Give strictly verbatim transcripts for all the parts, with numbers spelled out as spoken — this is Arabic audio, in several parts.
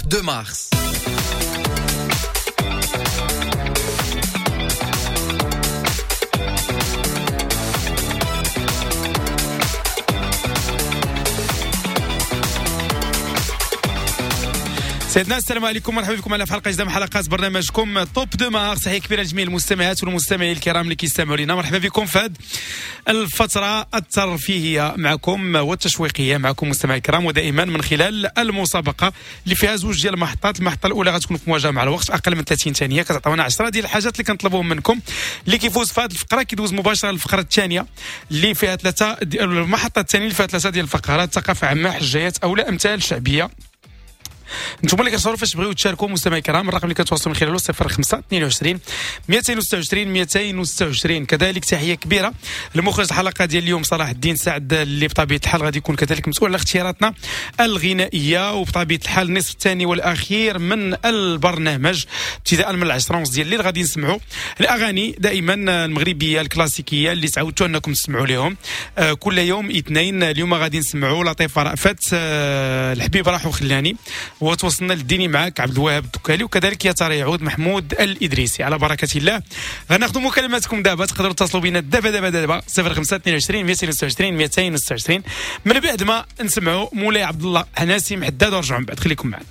deux mars. سيدنا السلام عليكم، مرحبا بكم على حلقه جديده من حلقات برنامجكم توب دو مارس. تحيه كبيره لجميع المستمعات والمستمعين الكرام اللي كيستمعوا لنا. مرحبا بكم في هذه الفتره الترفيهيه معكم والتشويقيه معكم مستمعي الكرام، ودائما من خلال المسابقه اللي فيها زوج ديال المحطات. المحطه الاولى غتكون في مواجهه مع الوقت اقل من ثلاثين ثانيه، كتعطيونا عشرة ديال الحاجات اللي كنطلبوهم منكم. اللي كيفوز في هذه الفقره كيدوز مباشره للفقره الثانيه اللي فيها ثلاثه دي... المحطه الثانيه اللي فيها ثلاثه ديال الفقرات: ثقافه عامه، حجيات، او لا امثال شعبيه. انتم اللي كتصوروا فاش بغيو تشاركوا مستمعي الكرام. الرقم اللي كتواصلوا من خلاله صفر خمسة اثنين وعشرين مئتين وستة وعشرين مئتين وستة وعشرين. كذلك تحيه كبيره لمخرج الحلقه ديال اليوم صلاح الدين سعد، اللي بطبيعه الحال غادي يكون كذلك مسؤول على اختياراتنا الغنائيه، وبطبيعه الحال النصف الثاني والاخير من البرنامج ابتداء من العشرة ونص ديال الليل غادي نسمعوا الاغاني دائما المغربيه الكلاسيكيه اللي تعودتوا انكم تسمعوا لهم آه كل يوم اثنين. اليوم غادي نسمعوا لطيفه رأفت، آه الحبيب راح وخلاني، وتوصلنا للديني معك عبد الوهاب الدكالي، وكذلك يا ترى يعود محمود الإدريسي. على بركة الله غناخذوا مكالماتكم دابا، تقدروا تتصلوا بنا دابا دابا دابا صفر خمسة اثنين وعشرين مئتين وستة وعشرين مئتين وستة وعشرين. من بعد ما نسمعوا مولاي عبد الله حناسي حداد ونرجعوا من بعد. خليكم معنا.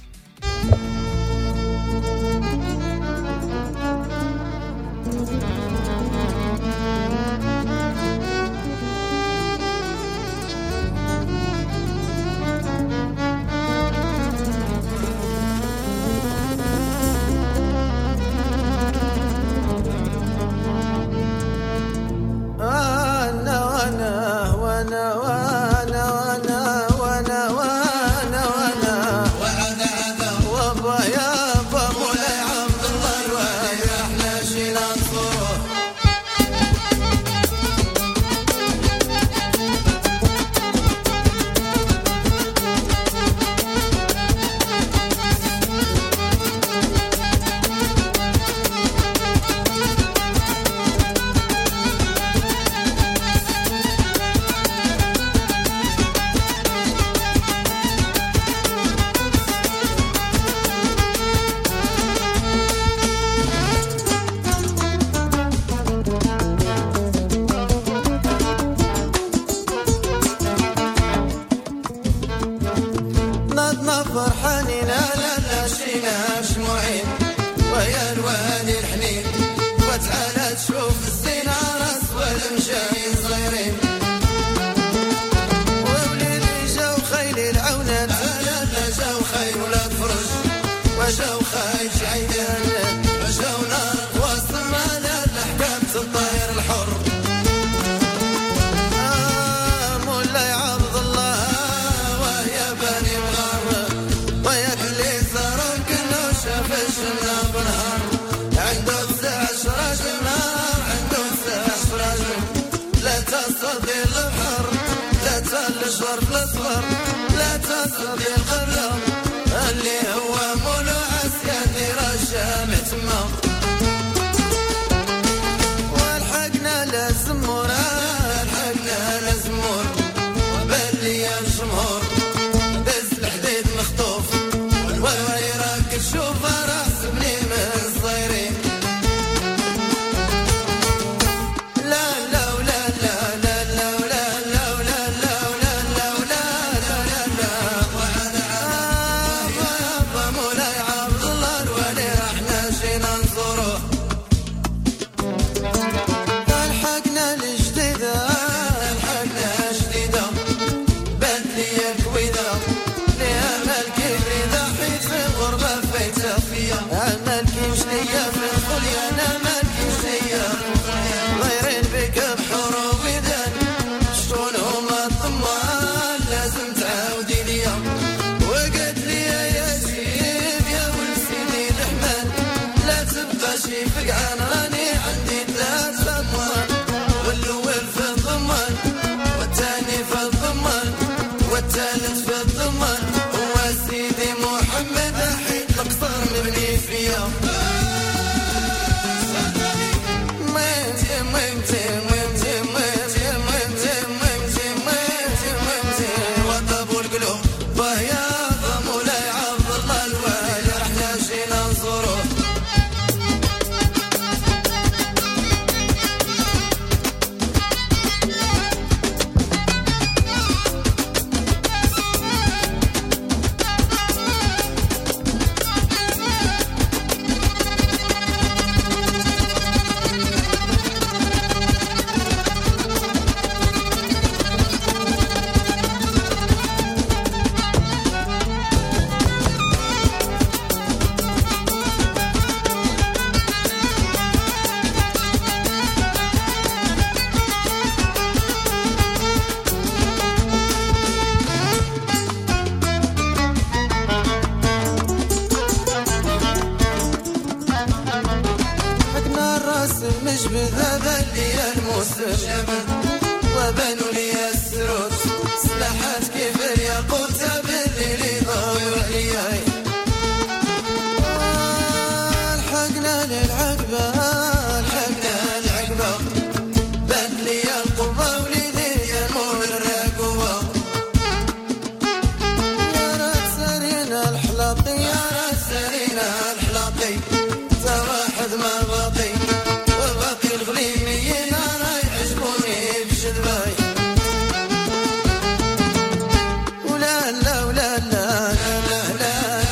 وطب القلوب ويا ضم ولا عبد الله الوالي تشبه بلي الموسم وبنوا لي السرود سلاحات كيف الياقوت بالليل ضاوي علياي الحقنا للعقبة الحقنا للعقبة بلي القبة وليدي المول الرقوة يا رات سرينا الحلاقي يا رات سرينا الحلاقي تا واحد ما باقي وباقي الغليميين راي يعجبوني بشدباي ولا لا ولا لا لا لا لا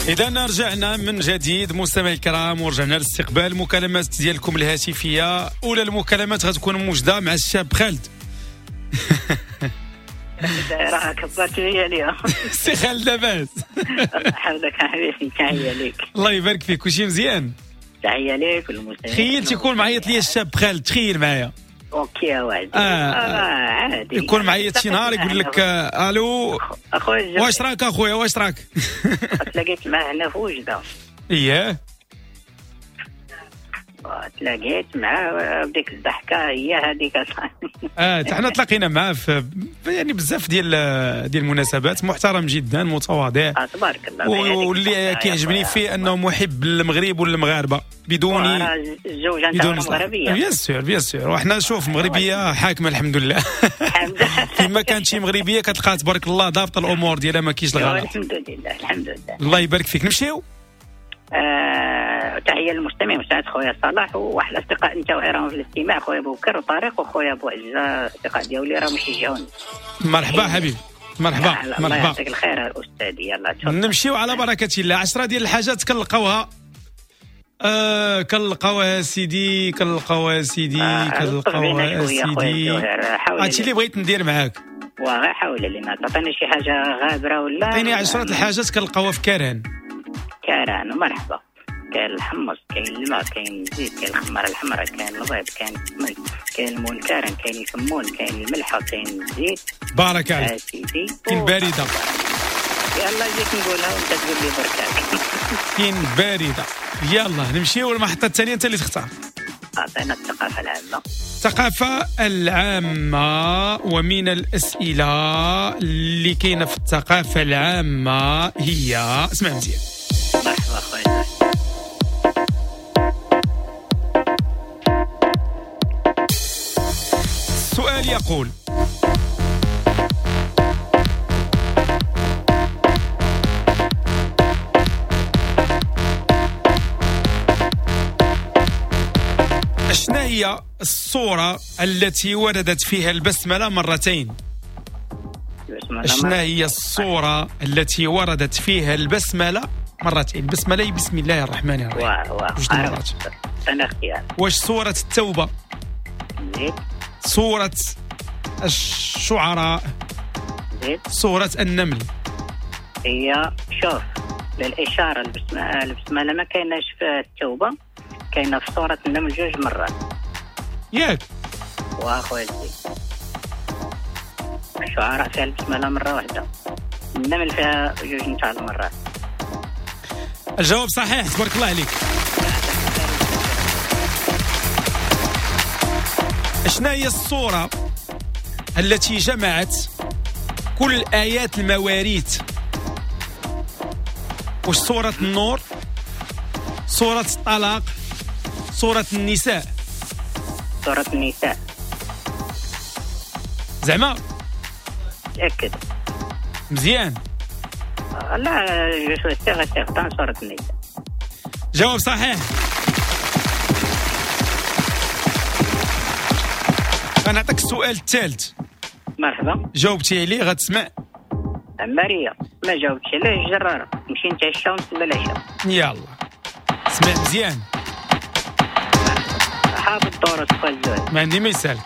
إذا رجعنا من جديد مستمعي الكرام، ورجعنا لاستقبال المكالمات ديالكم الهاتفية. أولى المكالمات غتكون موجودة مع الشاب خالد. راه كبرت ليا اليوم. سي خالد لاباس؟ الله يحفظك حبيبي، تحية ليك. الله يبارك فيك، كلشي مزيان؟ تحية ليك والمستمعين. تخيل تيكون معيط ليا الشاب خالد، تخيل معايا. اوكي يا واحد. آه. آه عادي. يكون معيط شي نهار يقول لك آه الو اخويا واش راك اخويا واش راك؟ تلاقيت معاه هنا في وجده. اييه تلاقيت معاه بديك الضحكه هي هذيك. اه حنا تلاقينا معاه في يعني بزاف ديال ديال المناسبات، محترم جدا متواضع. آه تبارك الله. واللي كيعجبني فيه انه محب للمغرب والمغاربه بدون الزوج نتاعو مغربيه. بيان سور بيان سور، وحنا شوف مغربيه حاكمه الحمد لله. الحمد لله. فيما كانت شي مغربيه كتلقى تبارك الله ضابطه الامور ديالها، ما كاينش الغلط. الحمد لله الحمد لله. الله يبارك فيك. نمشيو. آه، تحيه للمستمع وسعد خويا صلاح وواحد الاصدقاء نتاعو راهم في الاستماع، خويا بوكر وطارق وخويا ابو عزه، الاصدقاء ديالي راهم يشجعوني. مرحبا حبيبي، مرحبا مرحبا. الله يعطيك الخير استاذي. يلا تفضل. نمشيو على بركه الله. عشرة ديال الحاجات كنلقاوها آه كنلقاوها سيدي كنلقاوها سيدي آه كنلقاوها سيدي. هادشي اللي بغيت ندير معاك. وغا حاول لنا تعطيني شي حاجه غابره ولا عطيني عشرة الحاجات كنلقاوها في كرهن. كرهن مرحبا. كاين الحمص، كاين الماء، كاين الزيت، كاين الخماره الحمراء، كاين البيض، كاين السمن، كاين المنكرن، كاين الكمون، كاين الملحه، كاين الزيت. بارك عليك. آه سيدي. كاين بارده. يلا جيت نقولها وانت تقول لي بركاك. كاين بارده. يلا نمشيو للمحطه الثانيه، انت اللي تختار. اعطينا الثقافه العامه. الثقافه العامه، ومن الاسئله اللي كاينه في الثقافه العامه هي، اسمع مزيان. مرحبا خويا. السؤال يقول: أشنا هي الصورة التي وردت فيها البسملة مرتين؟ أشنا هي الصورة التي وردت فيها البسملة مرتين؟ البسملة بسم الله الرحمن الرحيم. واش مرات؟ أنا اختيار. واش سورة التوبة؟ زيد. سورة الشعراء؟ زيد. سورة النمل؟ هي شوف للإشارة البسملة ما كايناش في التوبة، كاينة في سورة النمل جوج مرات. ياك؟ واخويا زيد. الشعراء فيها البسملة مرة واحدة، النمل فيها جوج نتاع المرات. الجواب صحيح، تبارك الله عليك. شنو هي الصورة التي جمعت كل آيات المواريث؟ واش سورة النور، سورة الطلاق، سورة النساء؟ سورة النساء. زعما تأكد مزيان. لا جو سيغ سيغ سورة النساء. جواب صحيح. غنعطيك السؤال الثالث. مرحبا. جاوبتي عليه غتسمع. عمارية ما جاوبتش عليه الجرارة، نمشي نتعشى ونسلى العشاء. يلا اسمع مزيان. حافظ الدورة سؤال زوين. ما عندي ما يسال.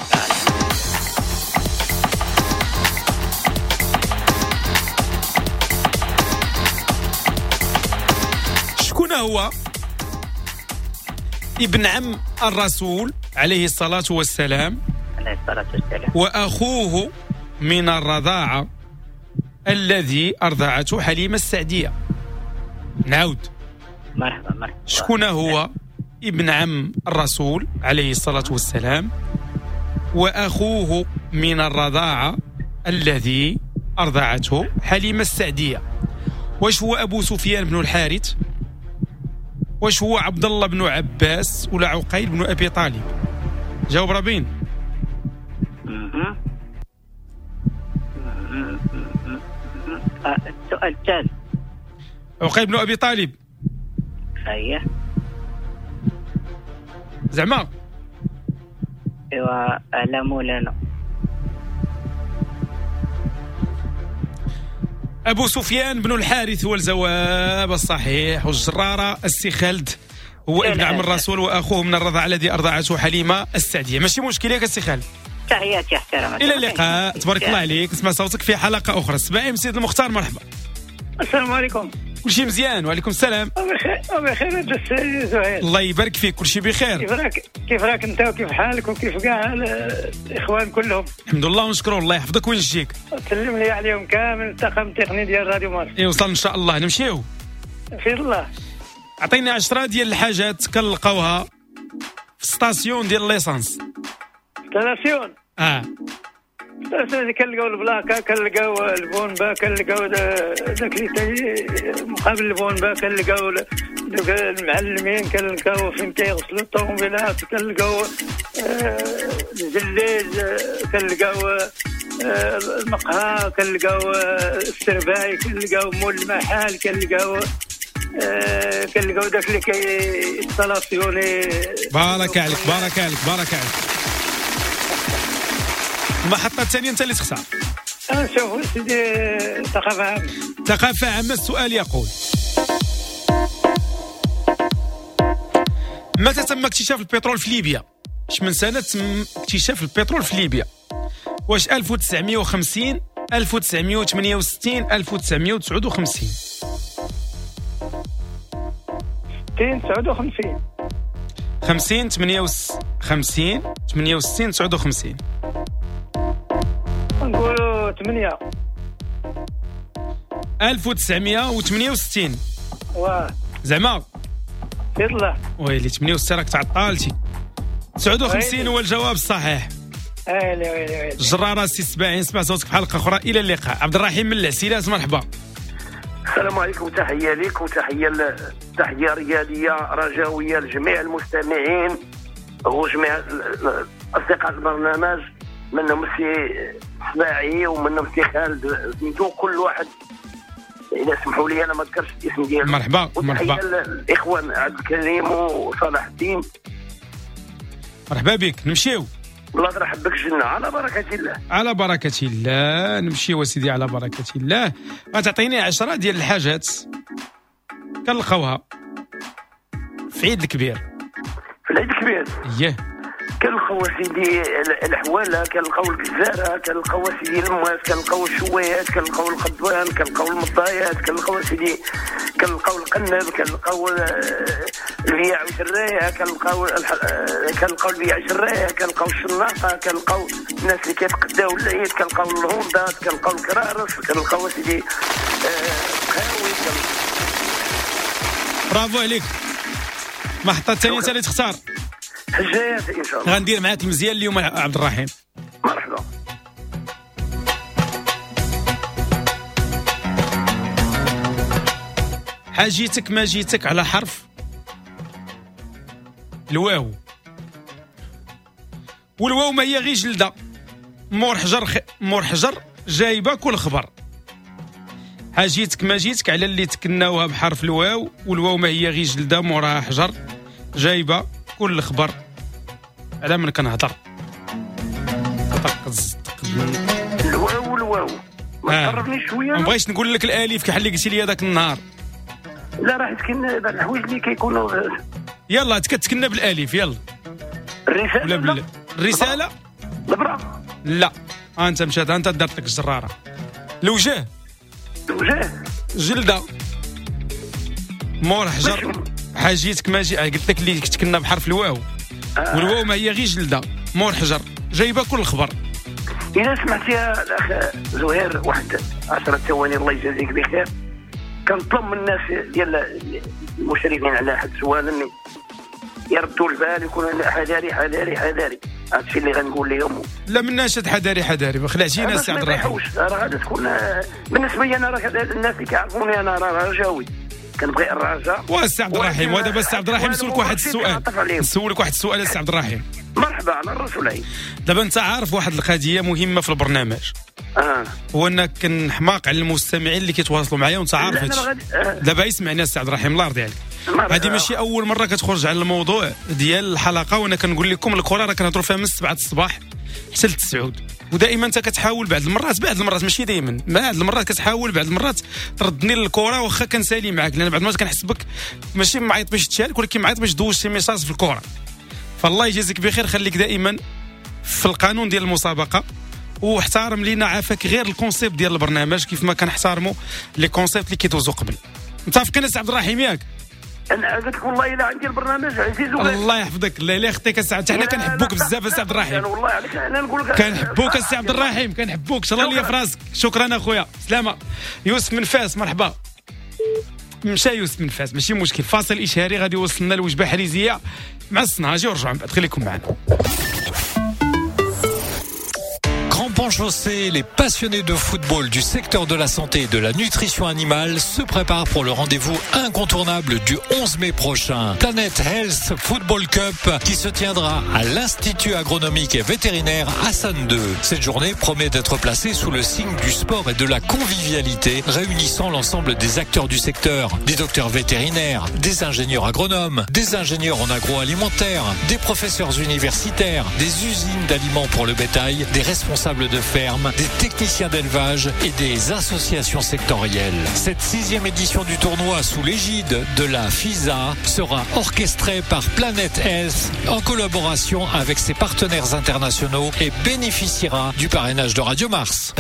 شكون هو ابن عم الرسول عليه الصلاة والسلام عليه الصلاة والسلام وأخوه من الرضاعة الذي أرضعته حليمة السعدية؟ نعود. مرحبا مرحبا. شكون هو ابن عم الرسول عليه الصلاة والسلام وأخوه من الرضاعة الذي أرضعته حليمة السعدية؟ واش هو أبو سفيان بن الحارث، واش هو عبد الله بن عباس، ولا عقيل بن أبي طالب؟ جاوب رابين. السؤال الثالث. عقيل بن أبي طالب. اييه زعما ايوا على مولانا. أبو سفيان بن الحارث هو الجواب الصحيح. والجرارة السي خالد هو ابن عم الرسول وأخوه من الرضاعة الذي أرضعته حليمة السعدية. ماشي مشكل ياك السي خالد. تحياتي احترام. إلى اللقاء، تبارك الله عليك. نسمع صوتك في حلقة أخرى. سبعين سيد المختار، مرحبا. السلام عليكم. كل شيء مزيان؟ وعليكم السلام. بخير بخير السي زهير. الله يبارك فيك، كل شيء بخير. كيف راك كيف راك انت وكيف حالك وكيف كاع الاخوان كلهم؟ الحمد لله ونشكروا الله يحفظك وينجيك. سلم لي عليهم كامل الطاقم التقني ديال راديو مصر. يوصل ان شاء الله. نمشيو في الله. عطيني عشرة ديال الحاجات كنلقاوها في ستاسيون ديال ليسانس. ستاسيون اه ستاسيون كنلقاو البلاكه، كنلقاو البونبا، كنلقاو داك اللي مقابل البونبا، كنلقاو دوك المعلمين، كنلقاو فين كيغسلوا الطوموبيلات، كنلقاو الجليز، كنلقاو المقهى، كنلقاو السرباي، كنلقاو مول المحال، كنلقاو كنلقاو داك اللي كيستالاسيوني. بارك عليك بارك عليك بارك عليك. المحطة الثانية أنت اللي تختار. شوف سيدي، ثقافة عامة. ثقافة عامة. السؤال يقول: متى تم اكتشاف البترول في ليبيا؟ اش من سنة تم اكتشاف البترول في ليبيا؟ واش ألف وتسعمائة وخمسين، ألف وتسعمائة وثمانية وستين، ألف وتسعمائة وتسعة وخمسين؟ ستين تسعة وخمسين. خمسين ثمانية وخمسين ثمانية وستين تسعة وخمسين. نقولوا ثمانية. ألف وتسعمائة وثمانية وستين. واه زعما يطلع ويلي ثمانية وستين راك تعطلتي. تسعة وخمسين هو الجواب الصحيح. ويلي ويلي ويلي. الجرارة السي سبعين، سمع صوتك في حلقة أخرى. إلى اللقاء. عبد الرحيم من العسيلات، مرحبا. السلام عليكم، تحية لك وتحية تحية رياضية رجاوية لجميع المستمعين وجميع أصدقاء البرنامج، منهم السي سباعي ومنهم السي خالد سميتو، كل واحد إذا سمحوا لي أنا ما ذكرش الاسم ديالو. مرحبا مرحبا. وتحية الإخوان عبد الكريم وصلاح الدين، مرحبا بك. نمشيو. الله يرحب بك الجنة على بركة الله. على بركة الله. نمشيو سيدي على بركة الله. غتعطيني عشرة ديال الحاجات كنلقاوها في عيد الكبير. في العيد الكبير اييه كنلقاو سيدي الحواله، كنلقاو الكزاره، كنلقاو سيدي المواس، كنلقاو الشوايات، كنلقاو القضبان، كنلقاو المضايات، كنلقاو سيدي كنلقاو القنب، كنلقاو البياع وشرايه، كنلقاو كنلقاو البياع وشرايه، كنلقاو الشناقه، كنلقاو الناس اللي كيتقداو العيد، كنلقاو الهوندات، كنلقاو الكرارس، كنلقاو سيدي قهاوي. برافو عليك. المحطة الثانية انت اللي تختار. حجايات ان شاء الله. غندير معاك مزيان اليوم عبد الرحيم. مرحبا. حاجيتك ما جيتك على حرف الواو، والواو ما هي غير جلده مور حجر خ... مور حجر جايبه كل خبر. حاجيتك ما جيتك على اللي تكناوها بحرف الواو، والواو ما هي غير جلده مورها حجر جايبه كل خبر. على من كنهضر الواو الواو ما تقربنيش شويه. ما بغيتش نقول لك الالف كحال اللي قلتي لي هذاك النهار. لا راه كاين الحوايج اللي كيكونوا. يلا تكتكنا بالالف. يلا الرساله ولا بال... الرساله البرا. لا انت مشات انت درت لك الجراره. الوجه الوجه جلده مور حجر. حاجيتك ماجي قلت لك اللي كتكنا بحرف الواو، آه. والواو ما هي غير جلده مور حجر جايبه كل الخبر. اذا سمعت يا الاخ زهير واحد عشرة ثواني الله يجازيك بخير، كنطلب من الناس ديال المشرفين على هذا السؤال اني يردوا البال، يكونوا حذاري حذاري حذاري. هذا الشيء اللي غنقول لهم. لا مناش حذاري حذاري، ما خلعتينا السي عبد الرحيم. راه غادي تكون بالنسبه لي انا، راه الناس اللي كيعرفوني انا راه رجاوي كنبغي الرجاء. والسي عبد الرحيم وهذا بس عبد الرحيم نسولك واحد السؤال. نسولك واحد السؤال السي عبد الرحيم. مرحبا على الرسول. دابا انت عارف واحد القضيه مهمه في البرنامج. اه هو انك كنحماق على المستمعين اللي كيتواصلوا معايا وانت عارف هادشي. دابا يسمعني السي عبد الرحيم الله يرضي عليك، هذه ماشي اول مره كتخرج على الموضوع ديال الحلقه، وانا كنقول لكم الكره راه كنهضروا فيها من سبعة الصباح حتى للتسعود، ودائما انت كتحاول بعض المرات بعض المرات ماشي دائما بعض المرات كتحاول بعض المرات تردني للكره واخا كنسالي معاك، لان بعض المرات كنحس بك ماشي معيط باش تشارك ولكن معيط باش دوز شي ميساج في الكره. فالله يجازيك بخير، خليك دائما في القانون ديال المسابقه واحترم لينا عافاك غير الكونسيبت ديال البرنامج كيف ما كنحترموا لي كونسيبت اللي كيدوزوا قبل. متفقين السي عبد الرحيم ياك؟ انا قلت لك والله الا عندي البرنامج عزيز وغالي. الله يحفظك، الله يخطيك السي حنا كنحبوك بزاف السي عبد الرحيم. والله عليك انا نقول لك كنحبوك السي عبد الرحيم، كنحبوك ان شاء الله ليا في راسك. شكرا اخويا، سلامه. يوسف من فاس مرحبا. مشى يوسف من فاس ماشي مشكل، فاصل اشهاري غادي يوصلنا الوجبه حريزيه مع الصناجي ورجعوا من بعد، خليكم معنا. Chaussée, les passionnés de football du secteur de la santé et de la nutrition animale se préparent pour le rendez-vous incontournable du onze mai prochain. Planet Health Football Cup qui se tiendra à l'Institut agronomique et vétérinaire Hassan deux. Cette journée promet d'être placée sous le signe du sport et de la convivialité, réunissant l'ensemble des acteurs du secteur, des docteurs vétérinaires, des ingénieurs agronomes, des ingénieurs en agroalimentaire, des professeurs universitaires, des usines d'aliments pour le bétail, des responsables de ferme, des techniciens d'élevage et des associations sectorielles. Cette sixième édition du tournoi sous l'égide de la FISA sera orchestrée par Planet Health en collaboration avec ses partenaires internationaux et bénéficiera du parrainage de Radio Mars.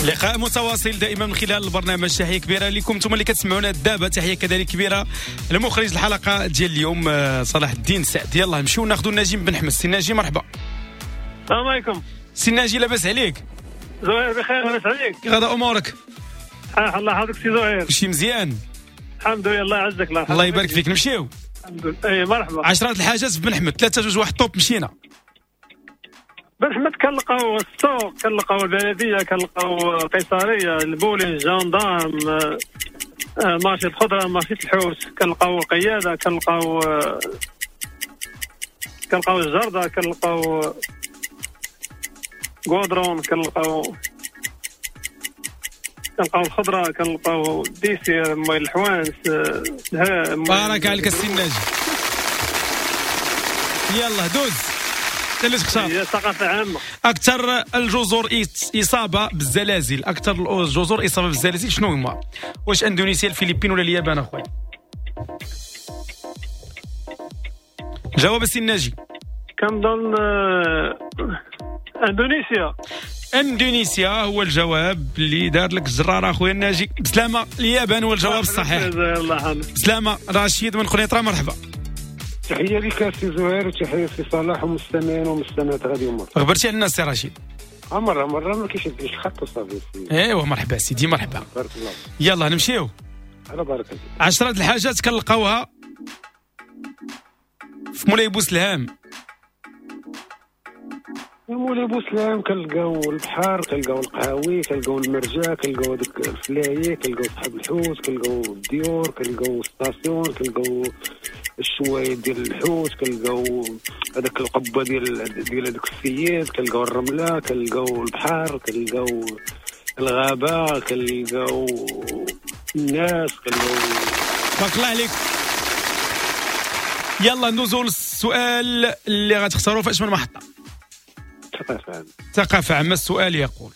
لقاء متواصل دائما من خلال البرنامج. تحيه كبيره لكم انتم اللي كتسمعونا دابا. تحيه كذلك كبيره لمخرج الحلقه ديال اليوم صلاح الدين سعد. يلا نمشيو ناخذوا نجيب بن حمد. سي ناجي مرحبا. السلام عليكم. سي ناجي لاباس عليك؟ زهير بخير لاباس عليك؟ كيف غدا امورك؟ اه الله يحفظك سي زهير. كلشي مزيان الحمد لله. الله يعزك. الله الله يبارك فيك. نمشيو الحمد لله. اي مرحبا. عشرة الحاجات في بن حمد. ثلاثة جوج واحد طوب مشينا. بن حمد كنلقاو السوق، كنلقاو البلديه، كنلقاو القيصريه، البولين، جاندارم، آه مارشي الخضره، مارشي الحوت، كنلقاو القياده، كنلقاو آه كنلقاو الجرده، كنلقاو غودرون، كنلقاو كنلقاو الخضره، كنلقاو ديسي، مويه الحوانس. آه بارك عليك السي ناجي. يلا دوز اللي تختار. هي ثقافه عامه. اكثر الجزر اصابه بالزلازل، اكثر الجزر اصابه بالزلازل شنو هما؟ واش اندونيسيا، الفلبين ولا اليابان اخويا؟ جواب السي ناجي. كنظن آه اندونيسيا. اندونيسيا هو الجواب اللي دار لك الجرار اخويا الناجي. بسلامه. اليابان هو الجواب الصحيح. بسلامه. رشيد من قنيطره مرحبا. تحيه لك سي زهير وتحيه سي صلاح ومستمعين ومستمعات غادي يومك. خبرتي على الناس سي رشيد؟ مره مره ما كيشدش الخط وصافي. ايوا مرحبا سيدي مرحبا. بارك الله. يلا نمشيو على بركه. عشرة الحاجات كنلقاوها في مولاي بوسلهام. مولاي بوسلهام كنلقاو البحر، كنلقاو القهاوي، كنلقاو المرجا، كنلقاو داك الفلايه، كنلقاو صحاب الحوت، كنلقاو الديور، كنلقاو ستاسيون، كنلقاو الشوايه ديال الحوت، كنلقاو هذاك القبه ديال ديال هذاك السيد، كنلقاو الرمله، كنلقاو البحر، كنلقاو الغابه، كنلقاو الناس، كنلقاو. بارك الله عليك. يلا ندوزو للسؤال اللي غتختاروه في اشمل محطه. ثقافه عامه. ثقافه عامه. السؤال يقول: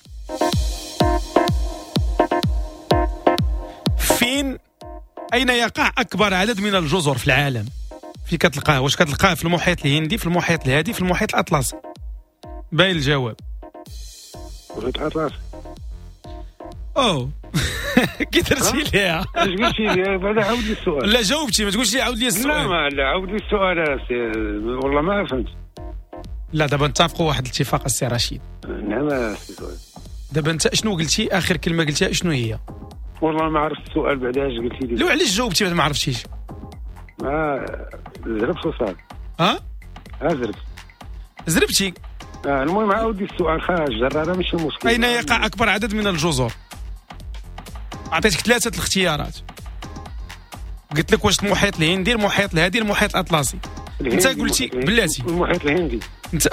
فين أين يقع أكبر عدد من الجزر في العالم؟ في كتلقاه واش كتلقاه في المحيط الهندي، في المحيط الهادي، في المحيط الأطلسي؟ باين الجواب. المحيط الأطلسي. أوه كي درتي ليها؟ اش قلتي لي؟ بعد عاود لي السؤال. لا جاوبتي، ما تقولش لي عاود لي السؤال. لا ما لا عاود لي السؤال. والله ما فهمت. لا دابا نتفقوا واحد الاتفاق السي رشيد. نعم سي زهير. دابا انت شنو قلتي؟ اخر كلمه قلتيها شنو هي؟ والله ما عرفت السؤال بعدا اش قلتي لي. لو علاش جاوبتي بعد ما عرفتيش؟ ما زربت وصافي. ها؟ ها زربت. زربتي؟ آه المهم عاودي السؤال. خارج جراره ماشي مشكل. اين يقع اكبر عدد من الجزر؟ عطيتك ثلاثه الاختيارات. قلت لك واش المحيط الهندي، المحيط الهادي، المحيط الاطلسي. انت قلتي بلاتي المحيط الهندي. انت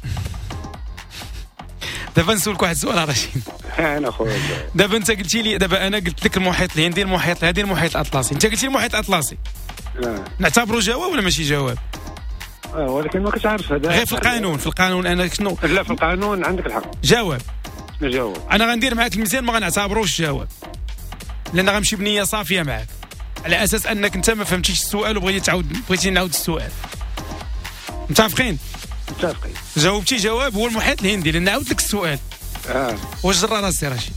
دابا نسولك واحد السؤال رشيد. انا خويا دابا انت قلتي لي، دابا انا قلت لك المحيط الهندي، المحيط الهادي، المحيط الاطلسي. انت قلتي المحيط الاطلسي. اه نعتبره جواب ولا ماشي جواب؟ اه ولكن ما كنتش عارف هذا. غير في القانون، في القانون انا شنو؟ لا في القانون عندك الحق. جواب. جواب. انا غندير معاك المزيان، ما غنعتبروش جواب، لان غنمشي بنيه صافيه معاك على اساس انك انت ما فهمتيش السؤال وبغيتي تعاود، بغيتي نعاود السؤال. متفقين؟ متفقين. جاوبتي جواب هو المحيط الهندي، لان عاود لك السؤال. اه واش جرى راسي رشيد؟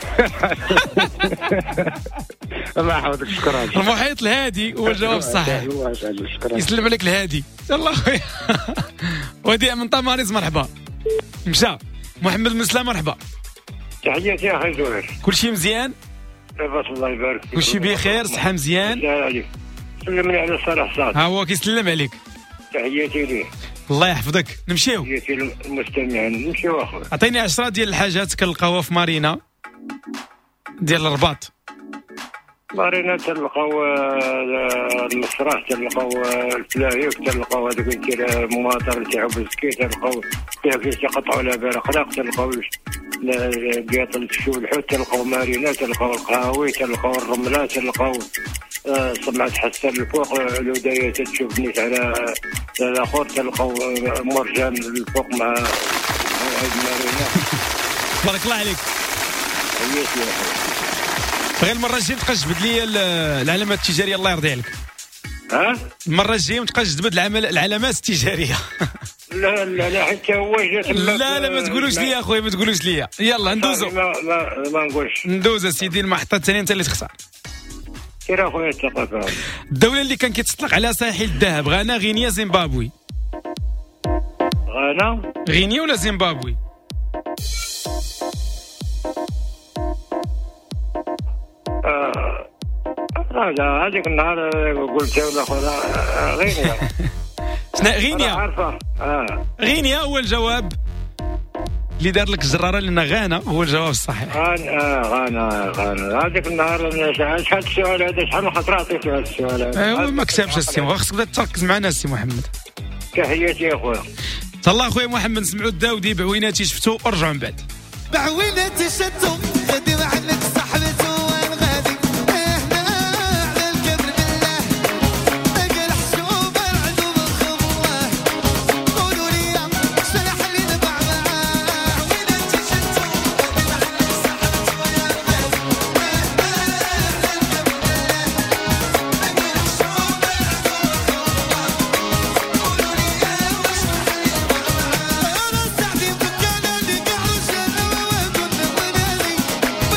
الله يحفظك. شكرا. المحيط الهادي هو الجواب الصحيح. يسلم عليك الهادي. يلا خويا. وديع من طماريز مرحبا. مشى. محمد بن سلام مرحبا. تحياتي يا اخي زهير. كلشي مزيان؟ لاباس الله يبارك فيك. كلشي بخير، صحه مزيان؟ سلم لي على صالح صاد. ها هو كيسلم عليك. تحياتي ليه. الله يحفظك. نمشيو. تحياتي للمستمعين. نمشيو اخويا. عطيني عشرة ديال الحاجات كنلقاوها في مارينا ديال الرباط. مارينا تلقاو المسرح، تلقاو الفلايك، تلقاو هذوك كير مماطر تاع بسكي، تلقاو فيها كيف تقطعوا على برقلاق، تلقاو بياط الشوب الحوت، تلقاو مارينا، تلقاو القهاوي، تلقاو الرملات، تلقاو سمعت حسن الفوق الوداية تشوف نيت على الاخر، تلقاو مرجان الفوق مع هاد مارينا. بارك الله عليك. حياتي يا اخي. غير المره الجايه تبقى تجبد لي العلامات التجاريه الله يرضي عليك. ها؟ المره الجايه ما تبقاش تجبد العلامات التجاريه. لا لا لا حتى هو جات. لا لا ما تقولوش لي اخويا، ما تقولوش لي. يلا ندوزو. ما ما ما نقولش. ندوز سيدي المحطه الثانيه، انت اللي تختار. سير اخويا الثقافه. الدوله اللي كان كيتطلق على ساحل الذهب، غانا، غينيا، زيمبابوي. غانا غينيا ولا زيمبابوي؟ آه لا هذيك النهار قلت ولا خويا غينيا. شنو غينيا؟ عارفه اه غينيا هو الجواب اللي دار لك الجراره، لان غانا هو الجواب الصحيح. غانا غانا غانا هذيك النهار شحال السؤال هذا، شحال من خطره عطيت هذا السؤال هذا. ايوا ما كتبش السي، خاصك تبدا تركز معنا السي محمد. تحياتي اخويا. تهلا اخويا محمد، نسمعوا الداودي بعويناتي شفتو ورجعوا من بعد. بعويناتي شفتو غادي وعنك صاحبتو وين غادي هنا على الكبر بالله تلقى الحشومه العدو مخوف الله قولوا لي شنو حل نبع معاه. بعويناتي شفتو غادي وعنك صاحبتو وين غادي هنا على الكبر بالله تلقى الحشومه العدو مخوف الله قولوا لي واش حل نبع معاه. انا سعدي بكان اللي قاعد شنو وكنت ولادي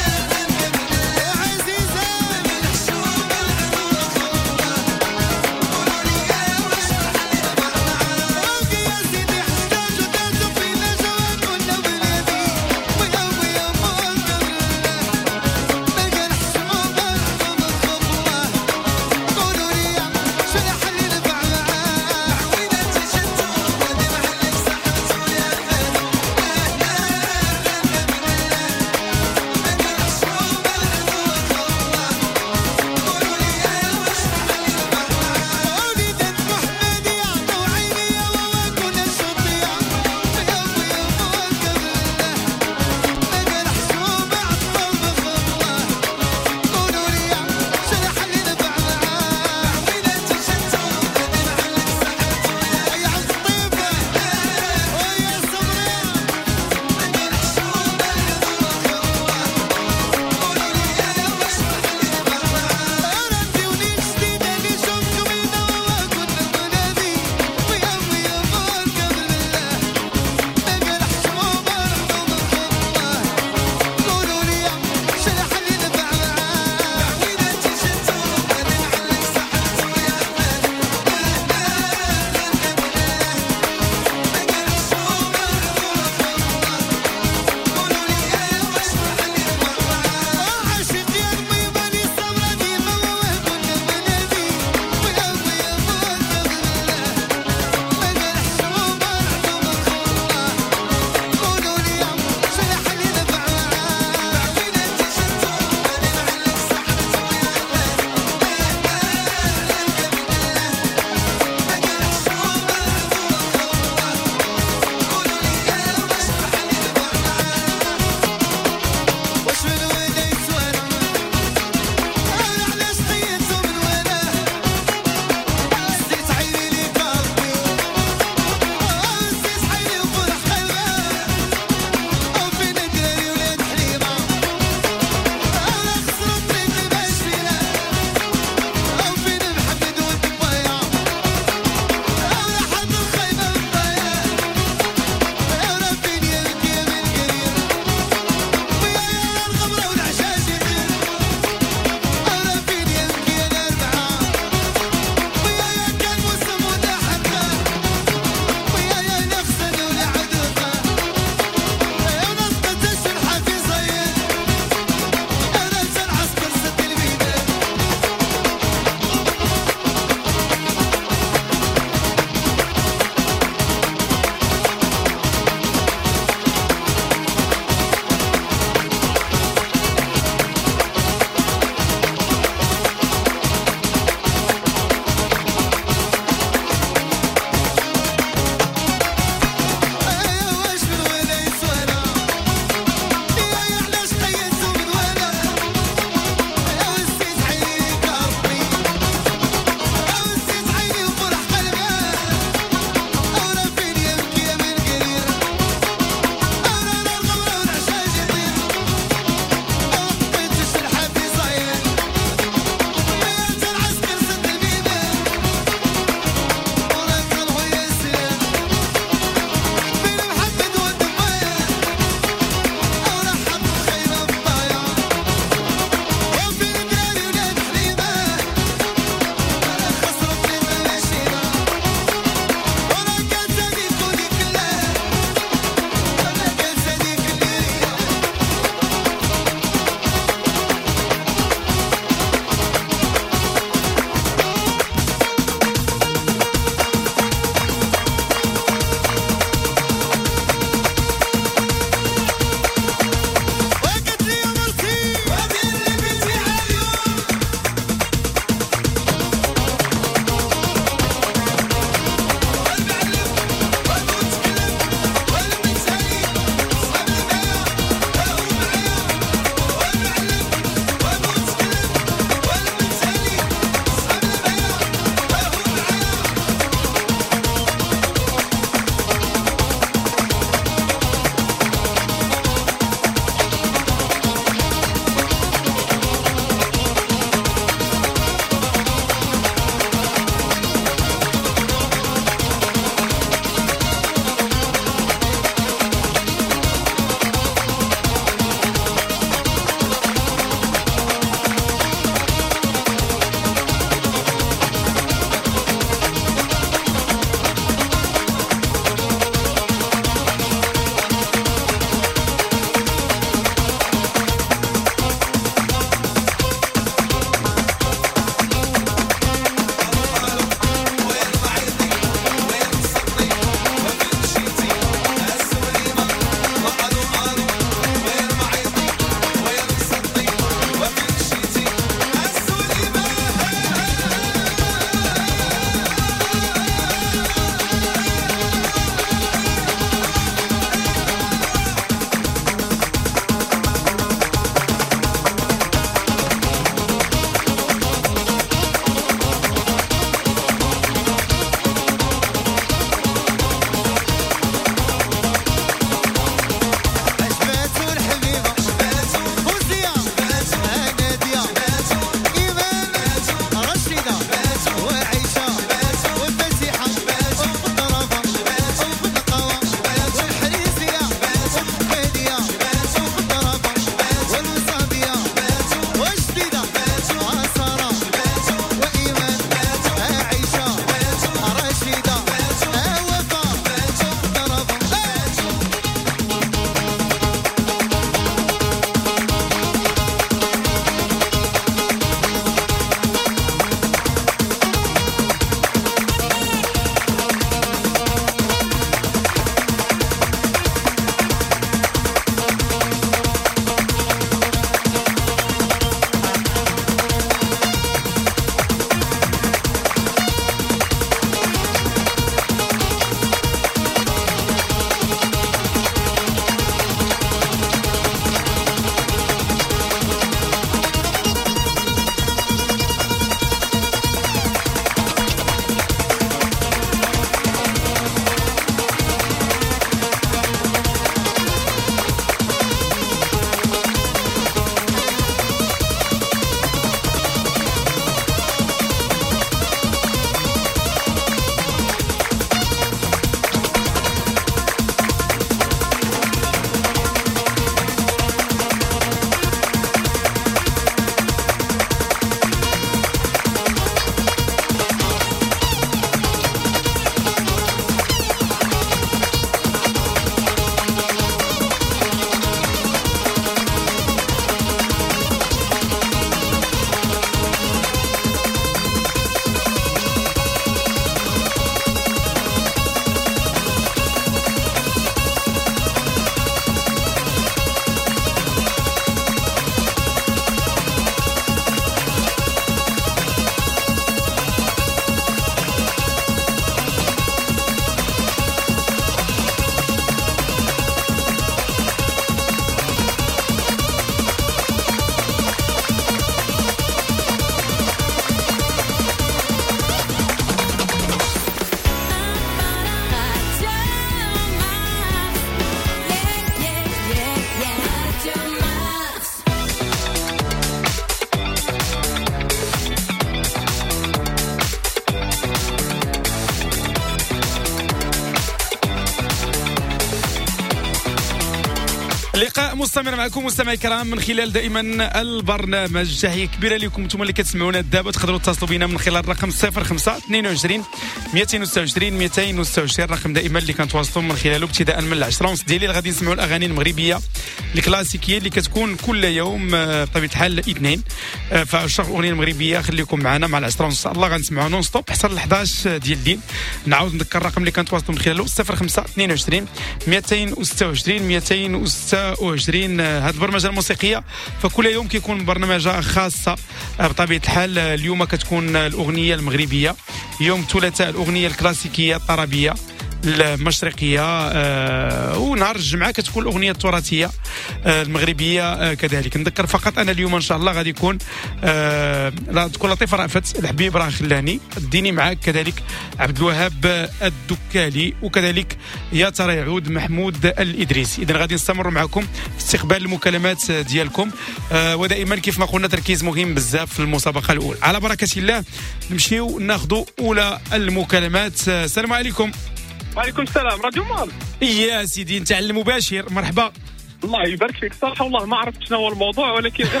لقاء مستمر معكم مستمعي الكرام من خلال دائما البرنامج. تحيه كبيره لكم انتم اللي كتسمعونا دابا. تقدروا تتصلوا بنا من خلال الرقم صفر خمسة اثنين وعشرين مئتين وستة وعشرين مئتين وستة وعشرين، الرقم دائما اللي كنتواصلوا من خلاله ابتداء من العشرة ونص ديالي غادي نسمعوا الاغاني المغربيه الكلاسيكيه اللي كتكون كل يوم بطبيعه الحال الاثنين. فعشاق الاغنيه المغربيه خليكم معنا مع العشرة ونص ان شاء الله غنسمعوا نون ستوب حتى ل الحداش ديال الليل. نعاود نذكر الرقم اللي كنتواصلوا من خلاله صفر خمسة اثنين وعشرين مئتين وستة وعشرين مئتين وستة وعشرين. هذه البرمجه الموسيقيه فكل يوم كيكون برنامج خاصه بطبيعه الحال. اليوم كتكون الاغنيه المغربيه، يوم الثلاثاء الاغنيه الكلاسيكيه الطربيه المشرقيه، آه ونهار الجمعه كتكون الاغنيه التراثيه آه المغربيه آه كذلك. نذكر فقط انا اليوم ان شاء الله غادي يكون آه لا تكون لطيفه رأفت الحبيب راه خلاني اديني معاك، كذلك عبد الوهاب الدكالي، وكذلك يا ترى يعود محمود الادريسي. اذا غادي نستمر معكم في استقبال المكالمات ديالكم، آه ودائما كيف ما قلنا تركيز مهم بزاف في المسابقه الاولى. على بركه الله نمشيو ناخذوا اولى المكالمات. آه السلام عليكم. وعليكم السلام. راديو مال. يا سيدي انت على المباشر، مرحبا. الله يبارك فيك. صراحه والله ما عرفت شنو هو الموضوع، ولكن غير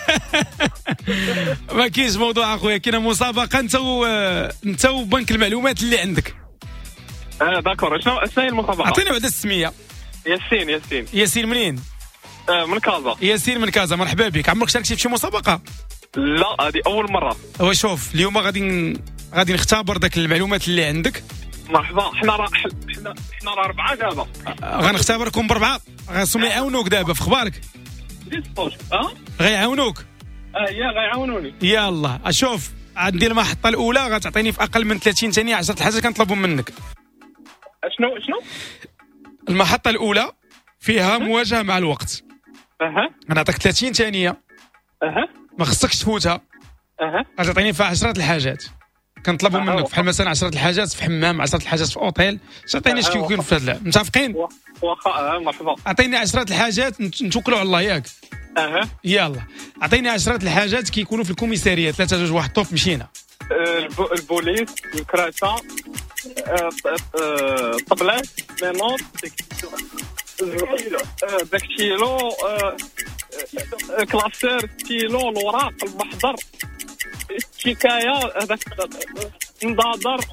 ما كاينش موضوع اخويا، كاينه مسابقه انت و... انت وبنك المعلومات اللي عندك. اه داكور. شنو شنو هي المسابقه؟ عطينا بعد السميه. ياسين. ياسين ياسين منين؟ آه من كازا. ياسين من كازا، مرحبا بك. عمرك شاركتي في شي مسابقه؟ لا هذه اول مره. هو شوف اليوم غادي ن... غادي نختبر داك المعلومات اللي عندك. مرحبا. حنا راه حنا حنا راه اربعه دابا. غنختبركم بربعه، غنسوم يعاونوك دابا في اخبارك. اه غيعاونوك. اه يا غيعاونوني. يلا اشوف عندي المحطه الاولى غتعطيني في اقل من ثلاثين ثانيه عشرة الحاجات كنطلبهم منك. شنو شنو المحطه الاولى فيها مواجهه مع الوقت. اها غنعطيك ثلاثين ثانيه. اها ما خصكش تفوتها. اها غتعطيني فيها عشرة الحاجات كنطلبهم منك، بحال مثلا عشرة الحاجات في حمام، عشرة الحاجات في اوتيل. تعطيني اش كيكون في هذا. متفقين؟ واخا مرحبا. اعطيني عشرة الحاجات نتوكلوا على الله ياك. اها يلا اعطيني عشرة الحاجات كيكونوا في الكوميساريه. ثلاثة جوج واحد طوف مشينا. البوليس، الكراسه، الطبلات، لي نوت، داكتيلو، كلاسير، ستيلو، الوراق، المحضر، الشكايه، هذاك النظاظر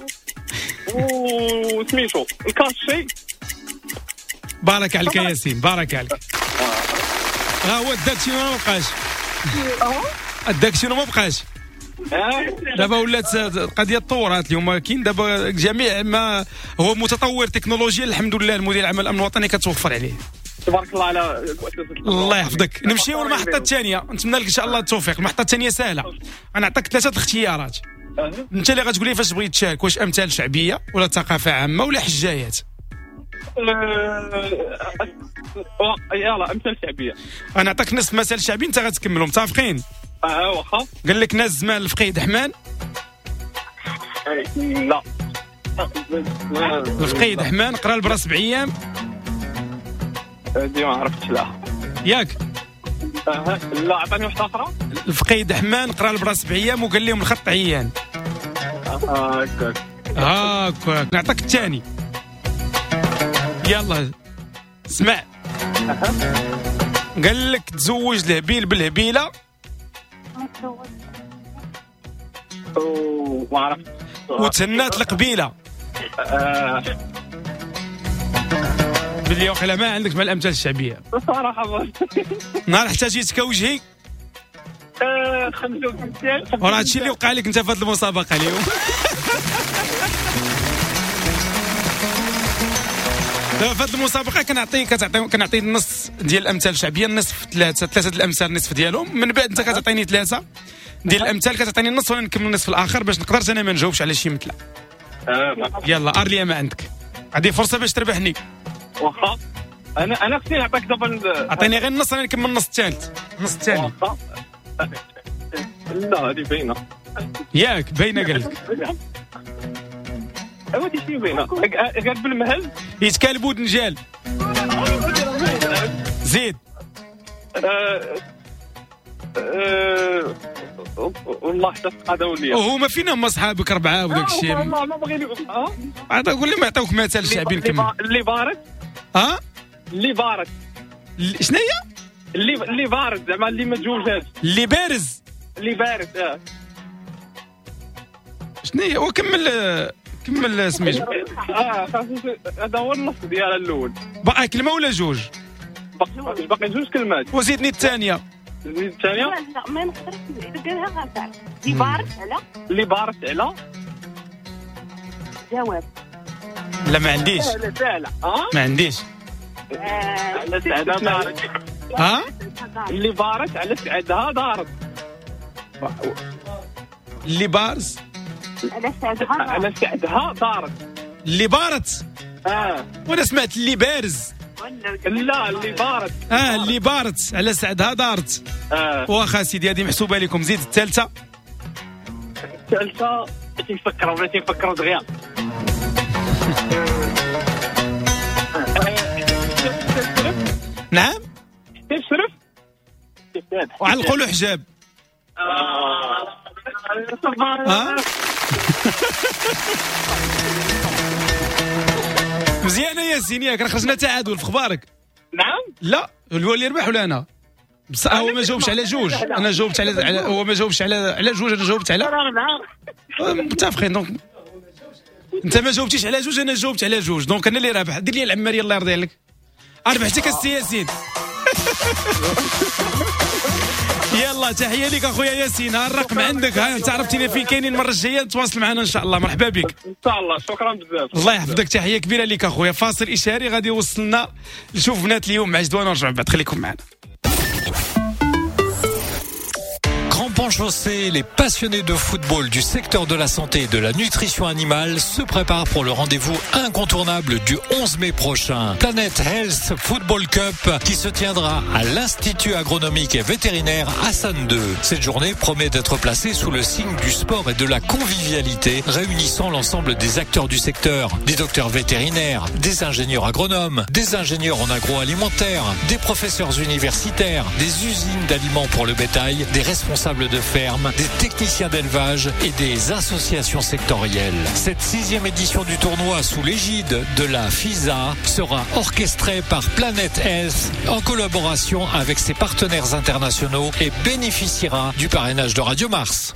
وسميتو الكاشي. بارك عليك يا ياسين، بارك عليك. ها هو الداكشي ما بقاش. الداكشي ما بقاش. دابا ولات القضيه تطورات اليوم. كاين دابا جميع ما هو متطور تكنولوجيا الحمد لله المدير العام الامن الوطني كتوفر عليه. تبارك الله على الله يحفظك. نمشيو للمحطه الثانيه، نتمنى لك ان شاء الله التوفيق. المحطه الثانيه سهله، غنعطيك ثلاثه الاختيارات. انت اللي غتقول لي فاش بغيت تشارك، واش امثال شعبيه ولا ثقافه عامه ولا حجايات؟ يلا امثال شعبيه. غنعطيك نصف مثال شعبي انت غتكملوا. متفقين؟ اه واخا. قال لك ناس زمان الفقيد حمان. لا الفقيد حمان قرا البراس بايام. دي ما عرفتش. لا ياك. اها لا عطاني واحده اخرى. الفقيد حمان قرا البراس بايام وقال لهم الخط عيان. اه هكاك هاكاك. نعطيك الثاني. يلا اسمع. قال لك تزوج الهبيل بالهبيله. او ما عرفت. وتهنات القبيله. آه. باللي وقيلا ما عندك مع الامثال الشعبيه صراحه. نهار احتاجيتك وجهي آه خمسة وخمسين. وراه هادشي اللي وقع لك انت في هذه المسابقه اليوم. دابا في هذه المسابقه كنعطيك كتعطي كنعطي النص ديال الامثال الشعبيه، النصف ثلاثه ثلاثه الامثال النصف ديالهم، من بعد انت كتعطيني ثلاثه ديال الامثال كتعطيني النص وانا نكمل النصف الاخر باش نقدرش انا ما نجاوبش على شي مثله. آه. يلا ارليا ما عندك، هذه فرصه باش تربحني. واخا انا انا خصني نعطيك دابا. عطيني غير النص انا نكمل النص الثالث. النص الثاني لا هذه باينه ياك. باينه قال لك. ايوا هادي شي باينه غير بالمهل. يتكالبوا دنجال. زيد. أه أه والله حتى قادوا لي. وهما فين هما صحابك اربعه وداك الشيء؟ والله ما بغيني. اه عطا قول لي ما يعطيوك مثال شعبي نكمل. اللي بارد. ها اللي بارد. شنو هي اللي اللي بارد زعما اللي ما تزوجاش. اللي بارز. اللي بارد اه شنو هي وكمل كمل سميتو. اه هذا هو النص ديالها الاول. باقي كلمه ولا جوج؟ باقي باقي جوج كلمات. وزيدني الثانيه. زيد الثانيه. لا ما نقدرش نديرها غلط. اللي بارد على اللي بارد على جواب. لا ما عنديش. سهله سهله اه ما عنديش. على سعدها دارت. ها اللي بارد على سعدها دارت. اللي بارز على سعدها على سعدها دارت. اللي بارت. اه وانا سمعت اللي بارز. لا اللي بارد. اه اللي بارت على سعدها دارت. اه واخا سيدي هذه محسوبه لكم. زيد الثالثه. الثالثه تنفكروا ولا تنفكروا دغيا. نعم تشرف وعلقوا له حجاب. ها مزيانه ياسين ياك راه خرجنا تعادل في اخبارك. نعم لا هو اللي ربح ولا انا؟ بس هو ما جاوبش على جوج. انا جاوبت على, على هو ما جاوبش على على جوج. انا جاوبت على متفقين. دونك انت ما جاوبتيش على جوج انا جاوبت على جوج. دونك انا اللي رابح. دير لي العماريه الله يرضي عليك. ربحتك السي ياسين. يلا تحيه لك اخويا ياسين. ها الرقم عندك. ها انت عرفتينا فين كاينين المره الجايه تواصل معنا ان شاء الله. مرحبا بك ان شاء الله. شكرا بزاف. الله يحفظك. تحيه كبيره لك اخويا. فاصل اشاري غادي يوصلنا نشوف بنات اليوم مع جدوان ونرجع بعد. خليكم معنا. Crampons chaussés, les passionnés de football du secteur de la santé et de la nutrition animale se préparent pour le rendez-vous incontournable du onze mai prochain. Planet Health Football Cup qui se tiendra à l'Institut agronomique et vétérinaire Hassan deux. Cette journée promet d'être placée sous le signe du sport et de la convivialité, réunissant l'ensemble des acteurs du secteur, des docteurs vétérinaires, des ingénieurs agronomes, des ingénieurs en agroalimentaire, des professeurs universitaires, des usines d'aliments pour le bétail, des responsables de ferme, des techniciens d'élevage et des associations sectorielles. Cette sixième édition du tournoi sous l'égide de la FISA sera orchestrée par Planet Health en collaboration avec ses partenaires internationaux et bénéficiera du parrainage de Radio Mars.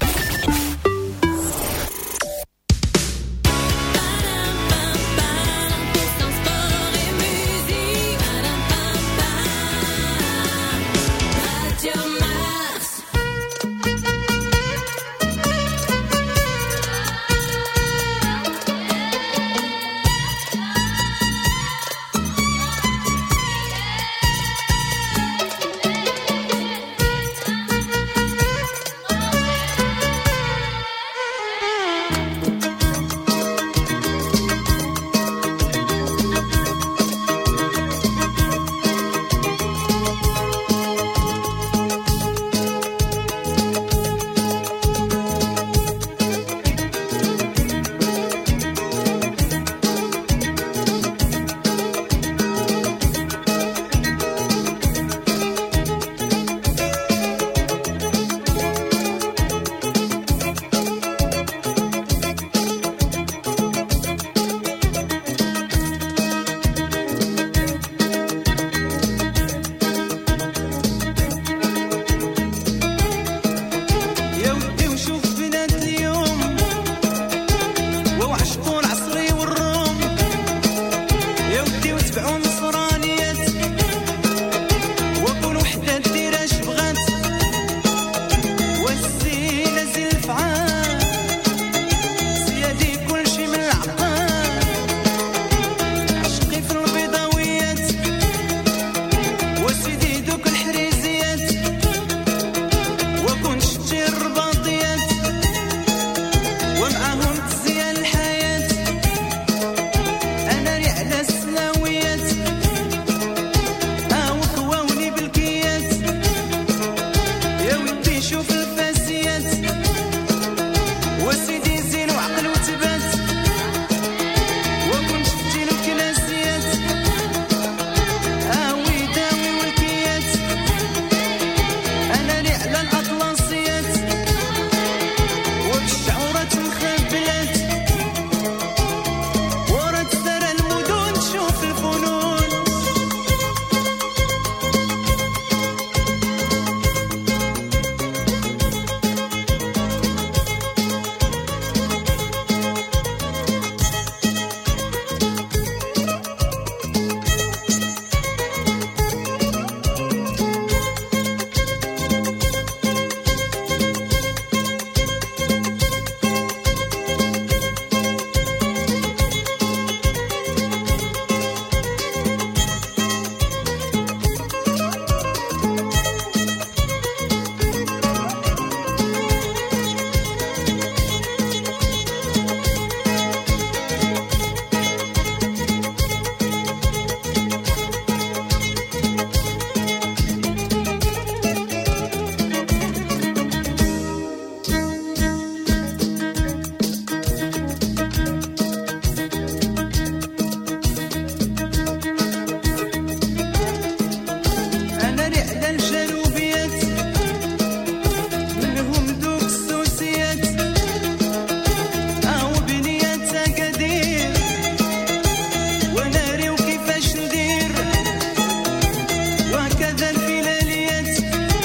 وكذا الفلاليات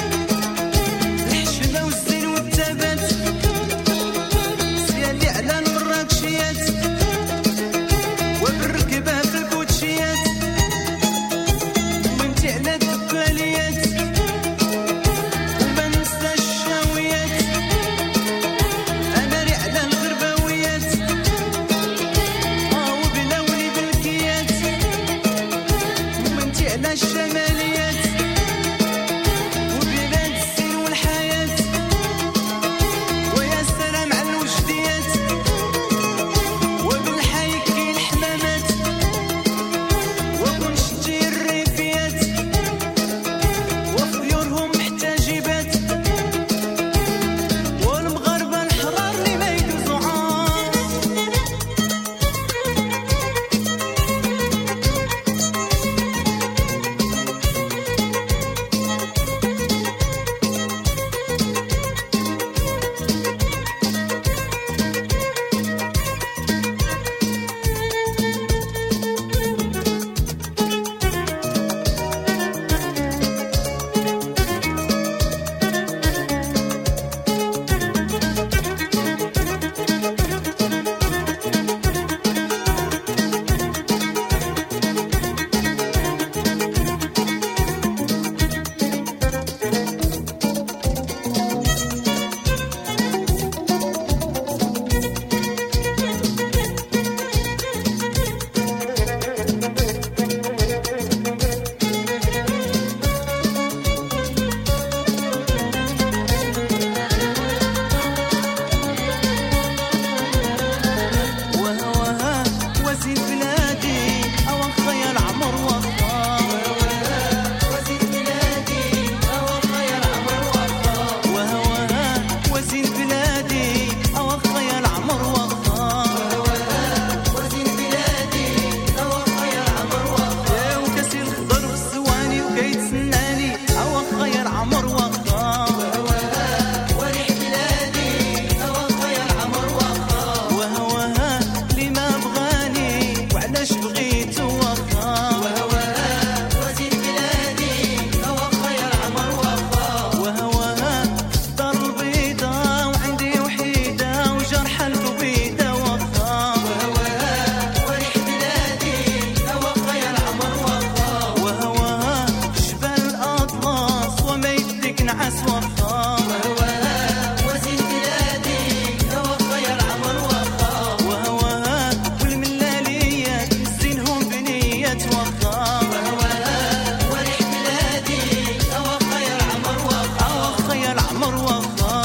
الحشمة والزين والتبات سيالي على المراكشيات وبالركبة في الكوتشيات وانتي على الدباليات وما ننسى الشاويات انا ري على الغرباويات اه وبلاوني بالكيات وانتي على الشماليات وبلاد السين والحياة ويا سلام على الوجديات وبالحي كاين الحمامات وكون شتي الريفيات وفي ديورهم محتاجبات والمغاربة الحرار اللي ما يدوزو عار وهواها وزين بلادي او خيال عمر وخا وزين بلادي او خيال عمر وخا وهواها وزين بلادي او خيال عمر وخا وزين بلادي او خيال عمر وخا وكاسي الخضر بالسواني وكيتسناني او خيال عمر وخا وريح بلادي او خيال عمر وخا وهواها اللي ما بغاني وعلاش بغيتو وخا وزين بلادي او خيال عمر وخا وهواها الدار البيضا وعندي وحيدة وجرحة الكبيدة وخا وريح بلادي او خيال عمر وخا وهواها جبال الأطلس وما يدك نعاس وخا وزين بلادي او خيال عمر وخا وهواها والملاليات زينهم بنيات وخا وريح بلادي او خيال عمر وخا او خيال عمر وخا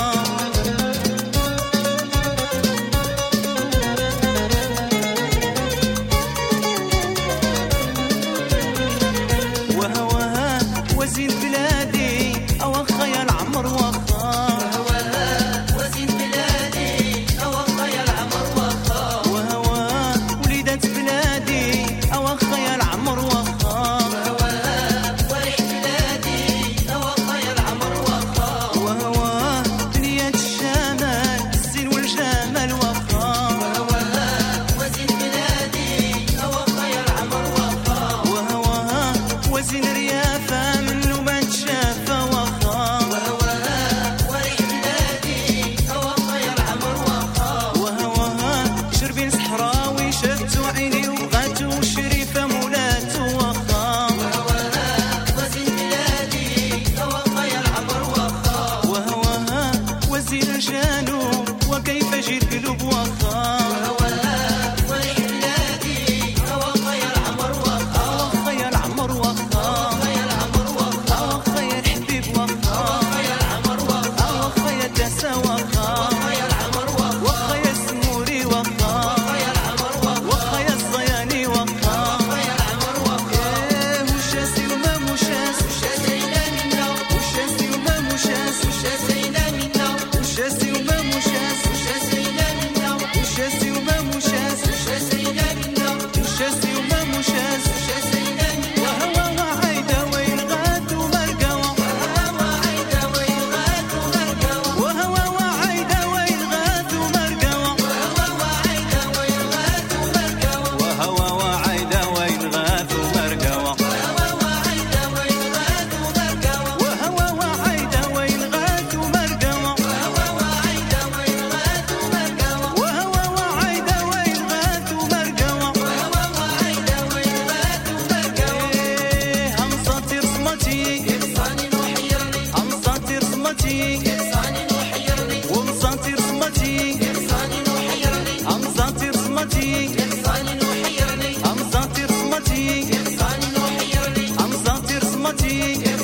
وهواها وزين بلادي او خيال عمر وخا وزين بلادي او خيال عمر وخا وهواها وليدات بلادي او خيال عمر وخا وريح بلادي او خيال عمر وخا وهواها بنيات الشمال الزين والجمال وخا وزين بلادي او خيال عمر وخا وهواها وزين ريافة من لبان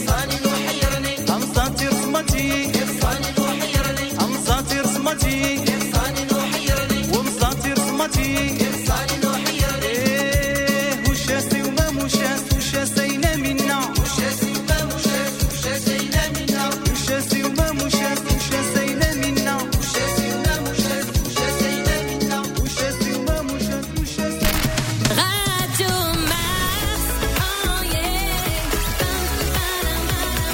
يصاني وحيرني أمصاتي رسمتي يصاني وحيرني أمصاتي رسمتي يصاني وحيرني ومصاتي رسمتي يصاني وحيرني إيه وشاسي وما مشاس وشاسينا منا وشاسي وما مشاس وشاسينا منا وشاسي وما مشاس وشاسينا منا وشاسي وما مشاس وشاسينا منا وشاسي وما مشاس وشاسينا Radio Mars, oh yeah.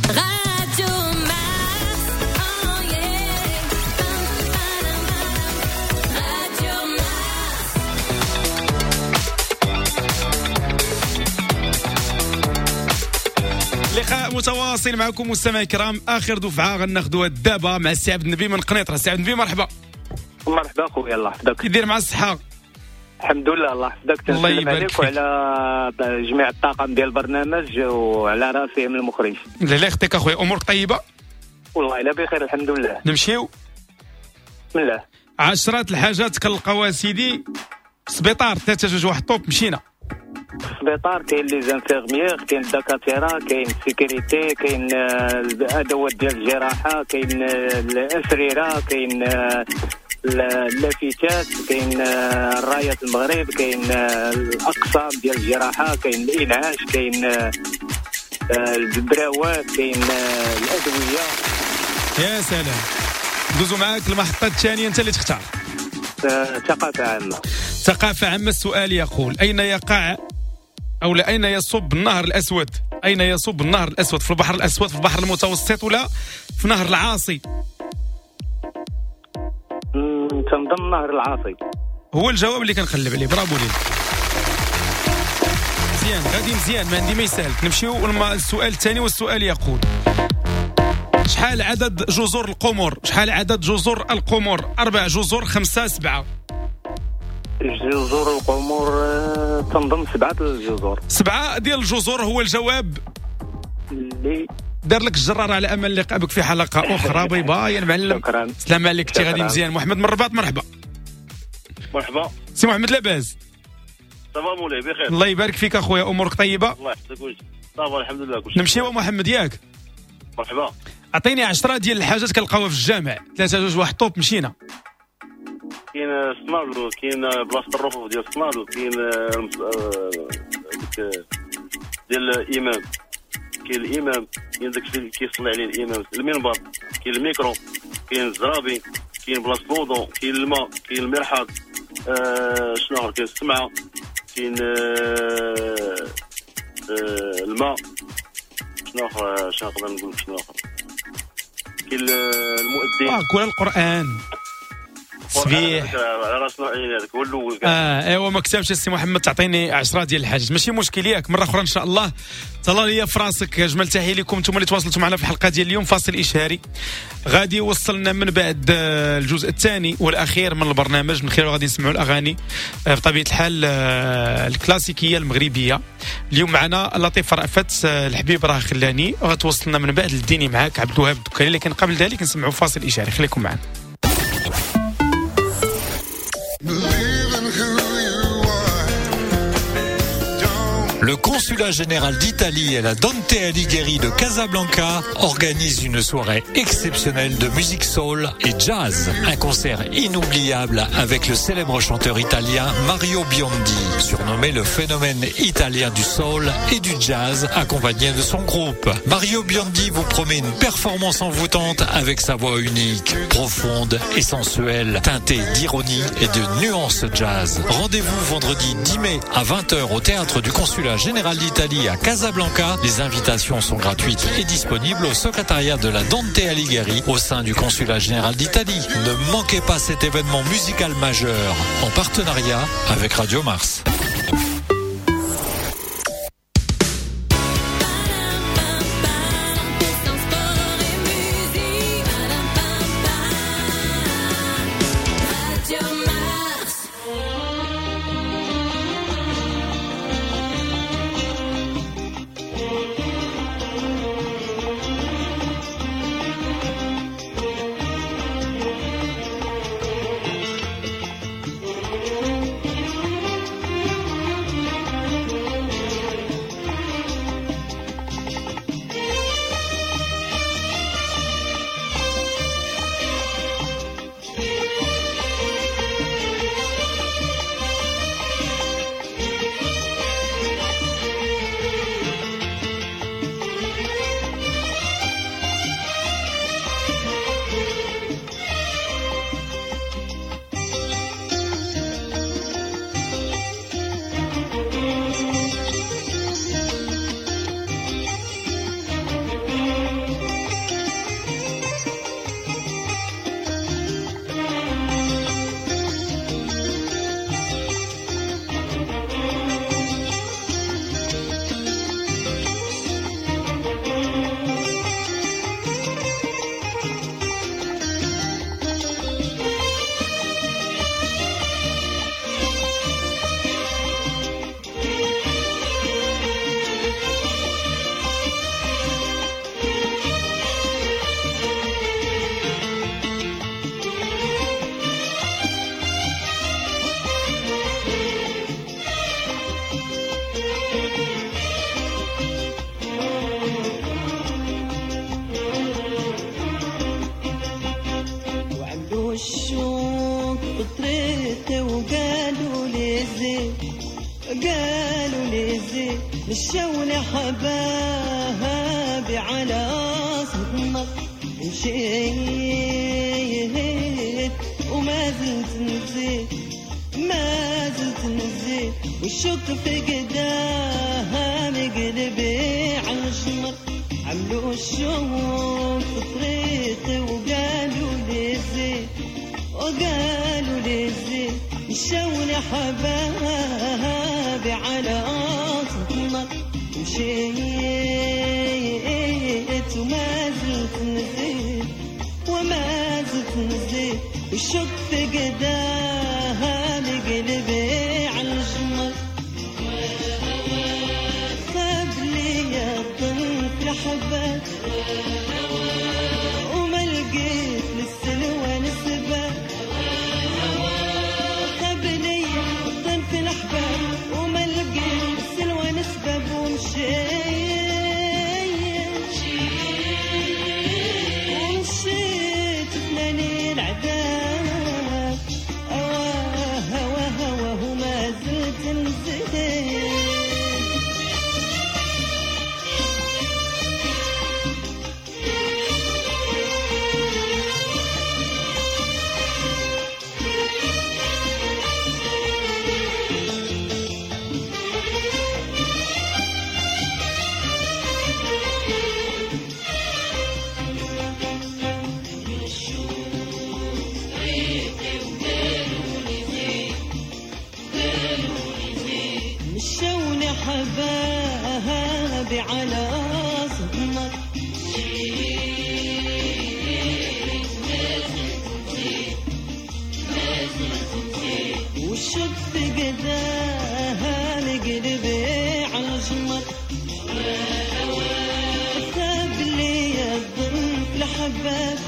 Radio Mars, oh yeah. Radio Mars. لقاء متواصل معكم مستمعي الكرام. اخر دفعه غناخذوها دابا مع السي عبد النبي من قنيطره. السي عبد النبي مرحبا. مرحبا خويا، الله يحفظك. كي داير مع الصحه؟ الحمد لله الله يحفظك. الله تنسلم يبارك عليك فيك. وعلى جميع الطاقم ديال البرنامج وعلى راسي من المخرج. لا لا يخطيك اخويا، امورك طيبه؟ والله الا بخير الحمد لله. نمشيو بسم الله. عشرات الحاجات كنلقاوها سيدي سبيطار ثلاثة جوج واحد طوب مشينا. السبيطار كاين لي زانفيرميير، كاين الدكاتره، كاين السيكوريتي، كاين آه، الادوات ديال الجراحه، كاين آه، الاسريره، كاين آه، اللافتات، كاين آه، رايه المغرب، كاين آه، الاقسام ديال الجراحه، كاين الانعاش، كاين آه، آه، البراوات، كاين آه، الادويه. يا سلام. ندوزو معاك المحطه الثانيه، انت اللي تختار. آه، ثقافه عامه. ثقافه عامه. السؤال يقول اين يقع او لا اين يصب النهر الاسود؟ اين يصب النهر الاسود؟ في البحر الاسود، في البحر المتوسط، ولا في نهر العاصي؟ مم، تنظن نهر العاصي. هو الجواب اللي كنقلب عليه. برافو ليك. مزيان، غادي مزيان، ما عندي ما يسالك. نمشيو للسؤال الثاني، والسؤال يقول شحال عدد جزر القمر؟ شحال عدد جزر القمر؟ أربع جزر، خمسة، سبعة؟ جزر القمر آه، تنظن سبعة الجزر. سبعة ديال الجزر هو الجواب اللي دار لك الجرار على امل اللقاء بك في حلقه اخرى. باي باي يا المعلم. شكرا. سلام عليك، تي غادي شكراً. مزيان. محمد من الرباط مرحبا. مرحبا. سي محمد لاباس؟ صافا مولاي بخير. الله يبارك فيك اخويا، امورك طيبه؟ الله يحفظك وجهك. صافا الحمد لله كلشي. نمشيو محمد ياك. مرحبا. اعطيني عشرة ديال الحاجات كنلقاوها في الجامع. ثلاثة جوج واحد طوب مشينا. كاين الصنادل، كاين بلاصه الرفوف ديال الصنادل، كاين ديك ديال الامام، كاين الامام، كاين داك الشيء اللي كيصلي عليه الامام، المنبر، كاين الميكرو، كاين الزرابي، كاين بلاصه الوضوء، كاين الماء، كاين المرحاض، آه شنو اخر، كاين السمعه، كاين آه آه الماء، شنو اخر، شنو نقدر نقول شنو اخر، كاين المؤذن. اه كل القران صبيح على راسنا عين هذاك هو الاول. اه ايوا ما كتبش السي محمد تعطيني عشرة ديال الحاجات، ماشي مشكل ياك. مره اخرى ان شاء الله. طلع لي في راسك. جمل تحيه لكم انتم اللي تواصلتوا معنا في الحلقه ديال اليوم. فاصل اشهاري غادي يوصلنا من بعد الجزء الثاني والاخير من البرنامج، من خلاله غادي نسمعوا الاغاني بطبيعه الحال الكلاسيكيه المغربيه. اليوم معنا لطيف رأفت، الحبيب راه خلاني، غتوصلنا من بعد للديني معاك عبد الوهاب الدكاني. لكن قبل ذلك نسمعوا فاصل اشهاري، خليكم معنا. Le consulat général d'Italie et la Dante Alighieri de Casablanca organisent une soirée exceptionnelle de musique soul et jazz. Un concert inoubliable avec le célèbre chanteur italien Mario Biondi, surnommé le phénomène italien du soul et du jazz, accompagné de son groupe. Mario Biondi vous promet une performance envoûtante avec sa voix unique, profonde et sensuelle, teintée d'ironie et de nuances jazz. Rendez-vous vendredi dix mai à vingt heures au théâtre du consulat général d'Italie à Casablanca. Les invitations sont gratuites et disponibles au secrétariat de la Dante Alighieri au sein du consulat général d'Italie. Ne manquez pas cet événement musical majeur en partenariat avec Radio Mars. قالوا لي زين مشوني حبابي على صدمك مشيت وما زلت نزيد ما زلت نزيد والشوق في قدامي قلبي عالجمر عملوا الشوق في طريقي وقالوا لي زين وقالوا لي زين مشوني حبابي على صدمك مشيت وما زلت نزيد وما زلت نزيد والشوق في قدامي قلبي عالجمر خاب لي الظن في حبك وما لقيت للسلوى نسبة خاب لي الظن في الأحباب وما لقيت للسلوى نسبة ومشيت ومشيت فلاني العذاب أواه هوا هوا وما زلت نزيد مشوني حبابي على صدمك والشوق في قدامي قلبي عالجمر خاب لي الظن في الحباب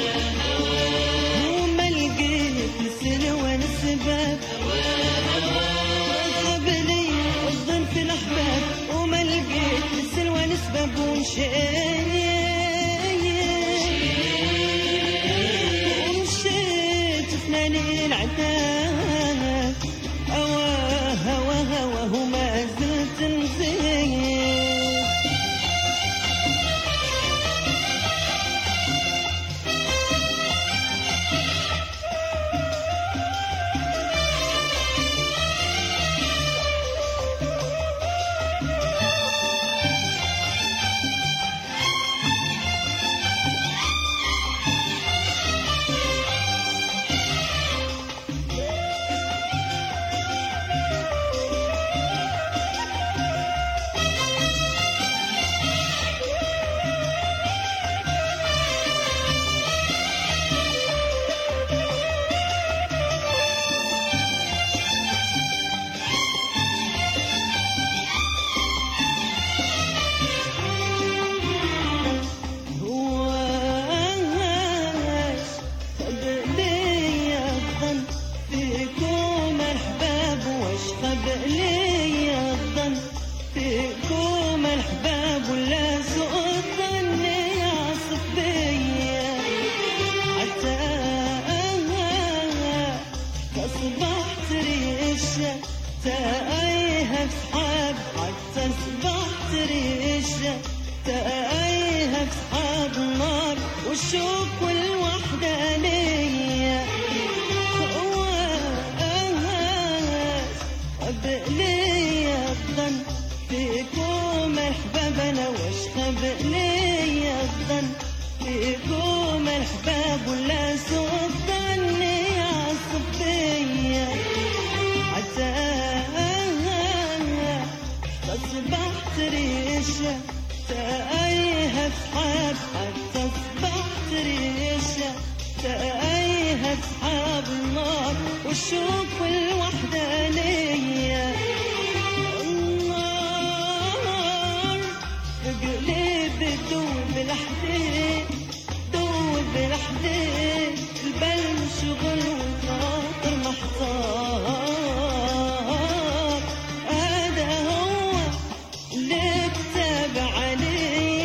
وما لقيت لسلوى نسباب خاب لي الظن في الأحباب وما لقيت لسلوى نسباب ومشيت فلاني العتاب أواه هوا هوا وما زلت نزيد تايها بصحاب حتى صبحت ريشة تايها بصحاب النار والشوق والوحدانية خبئلي الظن فيكم الحباب انا واش خبئلي الظن فيكم الحباب ولا سوء الظن يا صبية حتى أصبحت ريشة تايها صحاب حتى أصبحت ريشة تايها صحاب النار والشوق والوحدانية النار بقلب دوب الحديد دوب الحديد البال مشغول والخاطر محتار هذا هو اللي كتب عليه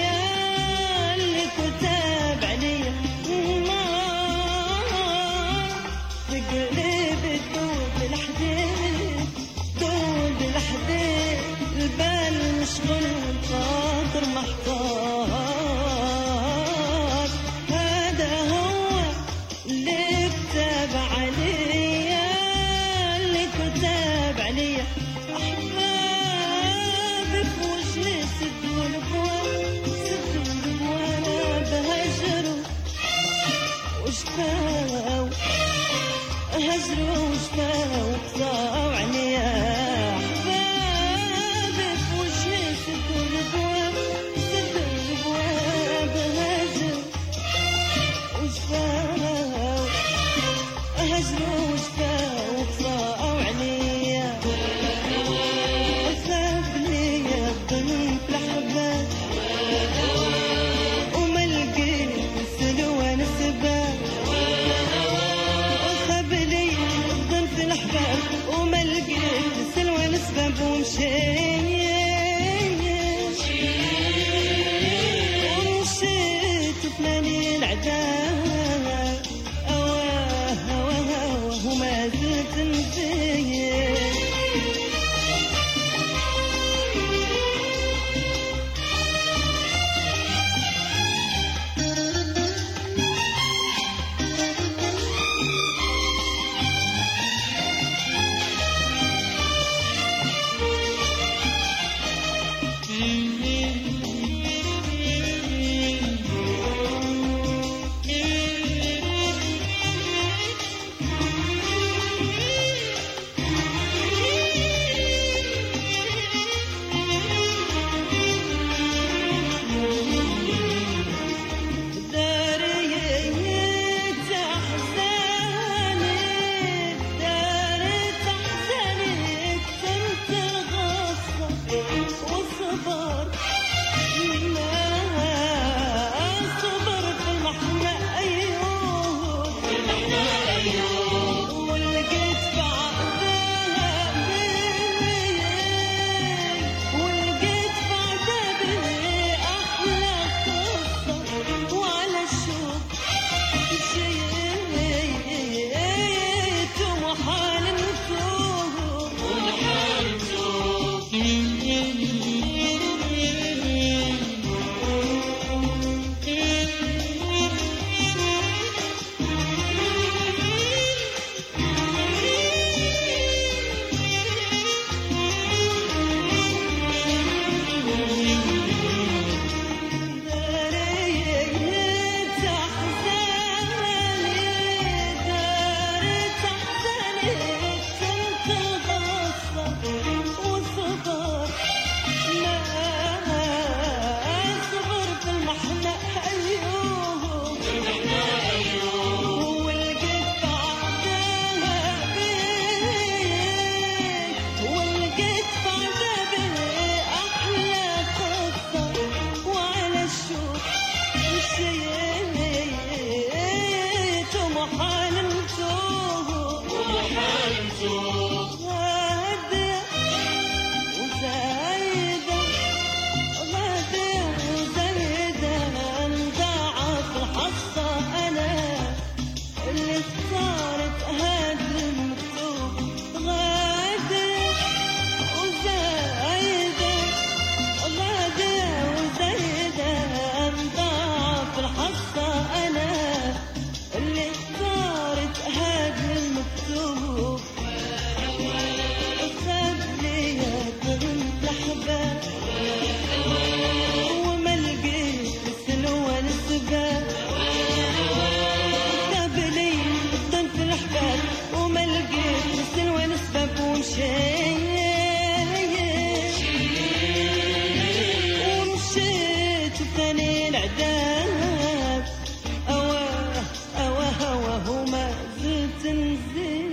العذاب أواه أواه أواه وما زلت نزيد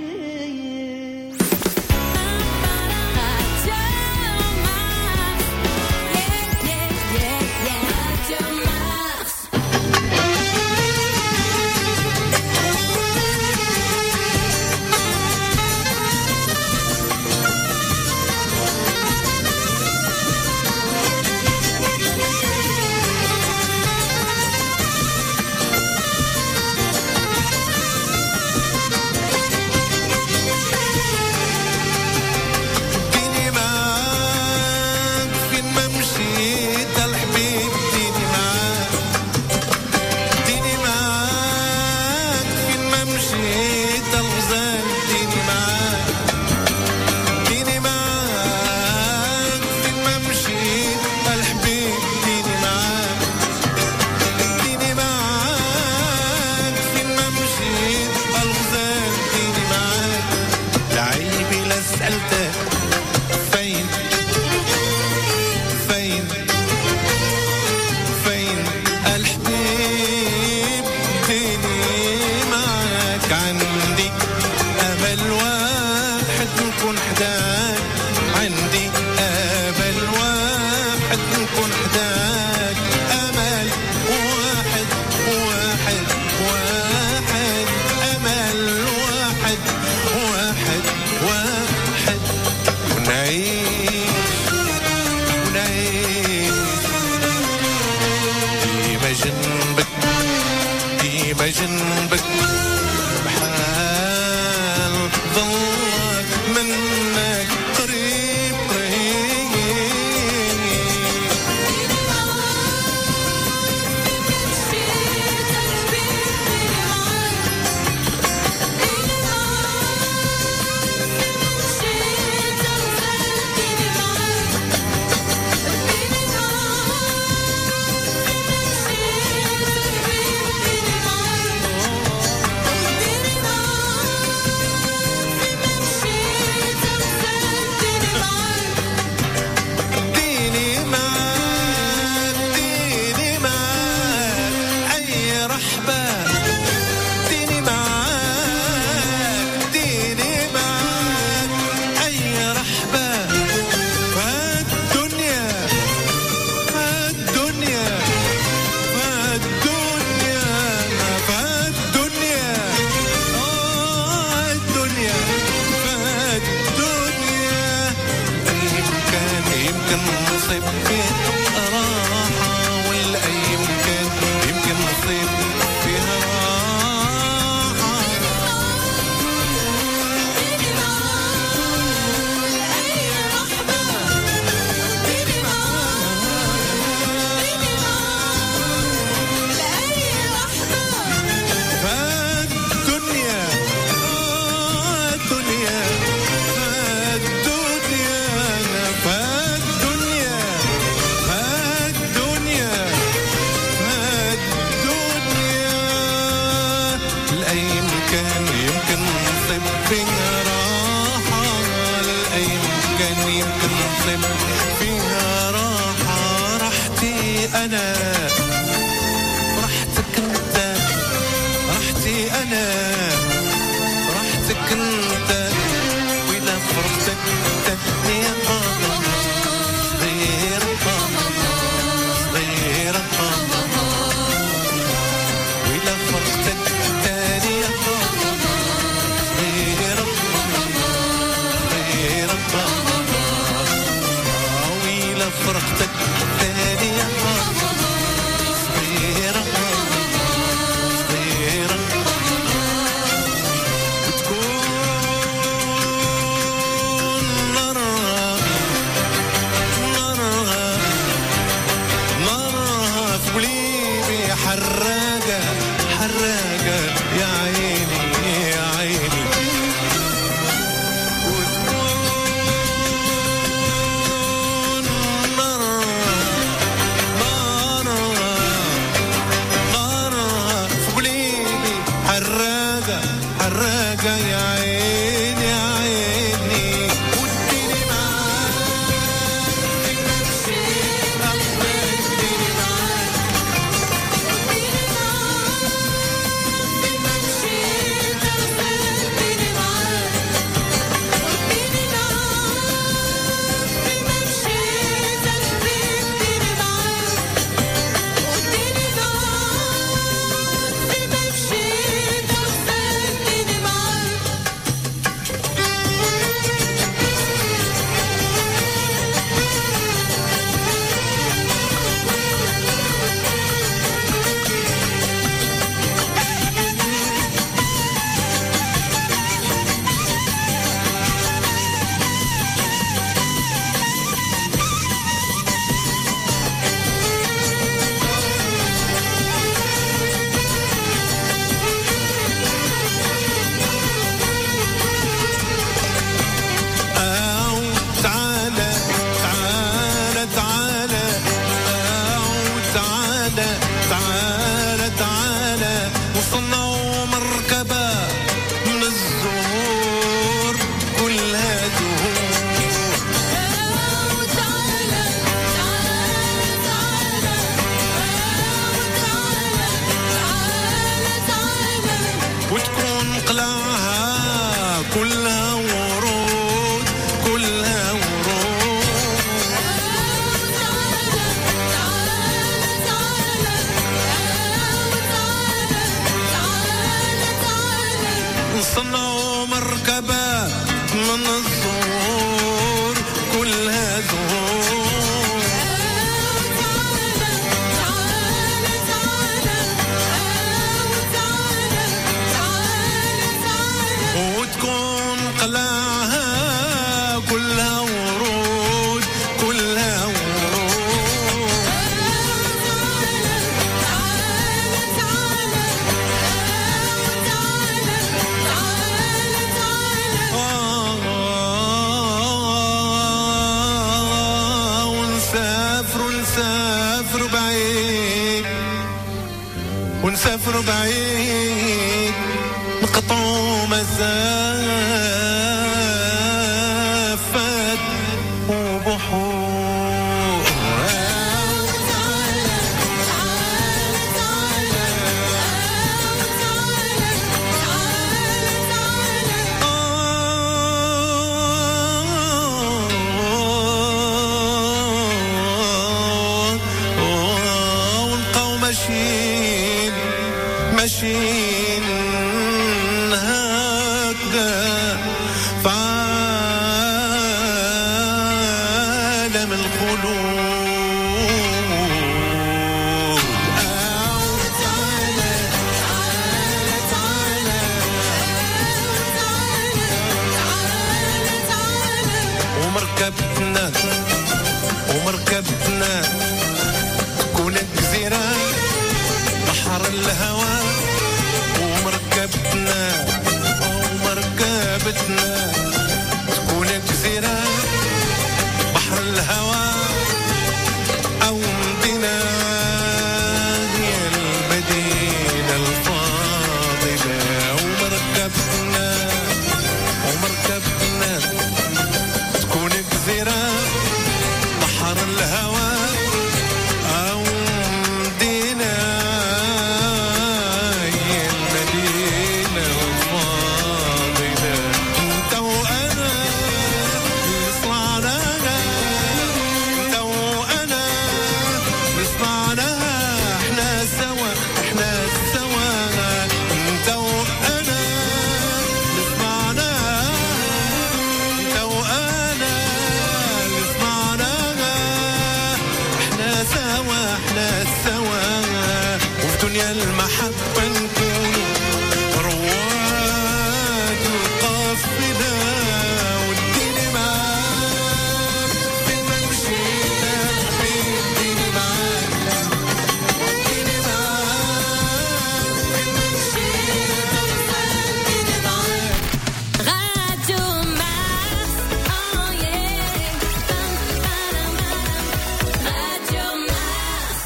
جنبك بحال ظلك منك قريب قريب تعالى تعالى وصلنا ومركبة من الزهور كلها زهور وتكون قلعها كلها ورود كلها ورود وصلنا مركبة من الزهور كلها زهور وتكون قلعها كلها ورود كلها ورود آه، ونسافر ونسافر بعيد ونسافر بعيد نقطعوا مسافات وبحور ونبقاو ماشيين ماشيين هكذا في عالم الخلود ومركبتنا ومركبتنا تكون جزيرة بحر الهوى ومركبتنا ومركبتنا تكون جزيرة بحر الهوى أو مدينة هي المدينة الفاضلة ومركبتنا ومركبتنا تكون جزيرة بحر الهوى أو مدينة هي المدينة الفاضلة انت وأنا اللي صنعناها انت وأنا اللي صنعناها احنا سوا احنا سوا انت وأنا اللي صنعناها انت وأنا اللي صنعناها احنا سوا احنا سوا وفي دنيا المحبة نكون رواد القافلة والدين معاك فين ما مشينا الدين معاك والدين معاك فين ما مشينا الدين معاك Radio Mars, oh yeah. Radio Mars.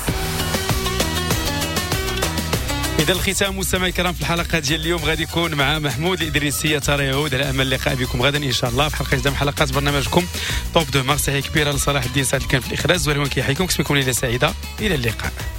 إذا الختام مستمعي الكرام في الحلقة ديال اليوم غادي يكون مع محمود الإدريسي يا ترى يعود على أمل اللقاء بكم غدا إن شاء الله في حلقة جديدة من حلقات برنامجكم توب دو مارس. تحية كبيرة لصلاح الدين سعد اللي كان في الإخراج زوالي كيحييكم كسبكم ليلة سعيدة إلى اللقاء.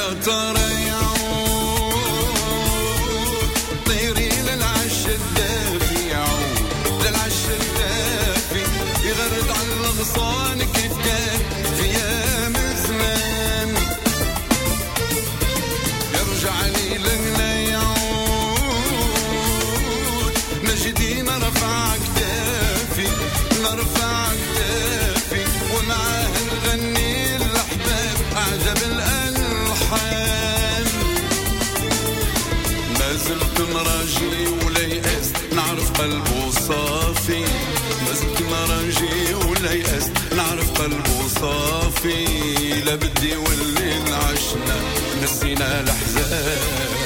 يا ترى يعود طيري للعش الدافي يعود للعش الدافي يغرد على الغصان كيف كان في ايام زمان يرجع لي لنا يعود نجدي نرفع كتافي نرفع كتافي ومعاه نغني الأحباب أعجب الألحان ما زلت نراجي ولا يأست نعرف قلبه صافي ما زلت نراجي ولا يأست نعرف قلبه صافي لا بدي والليل عشنا نسينا الأحزان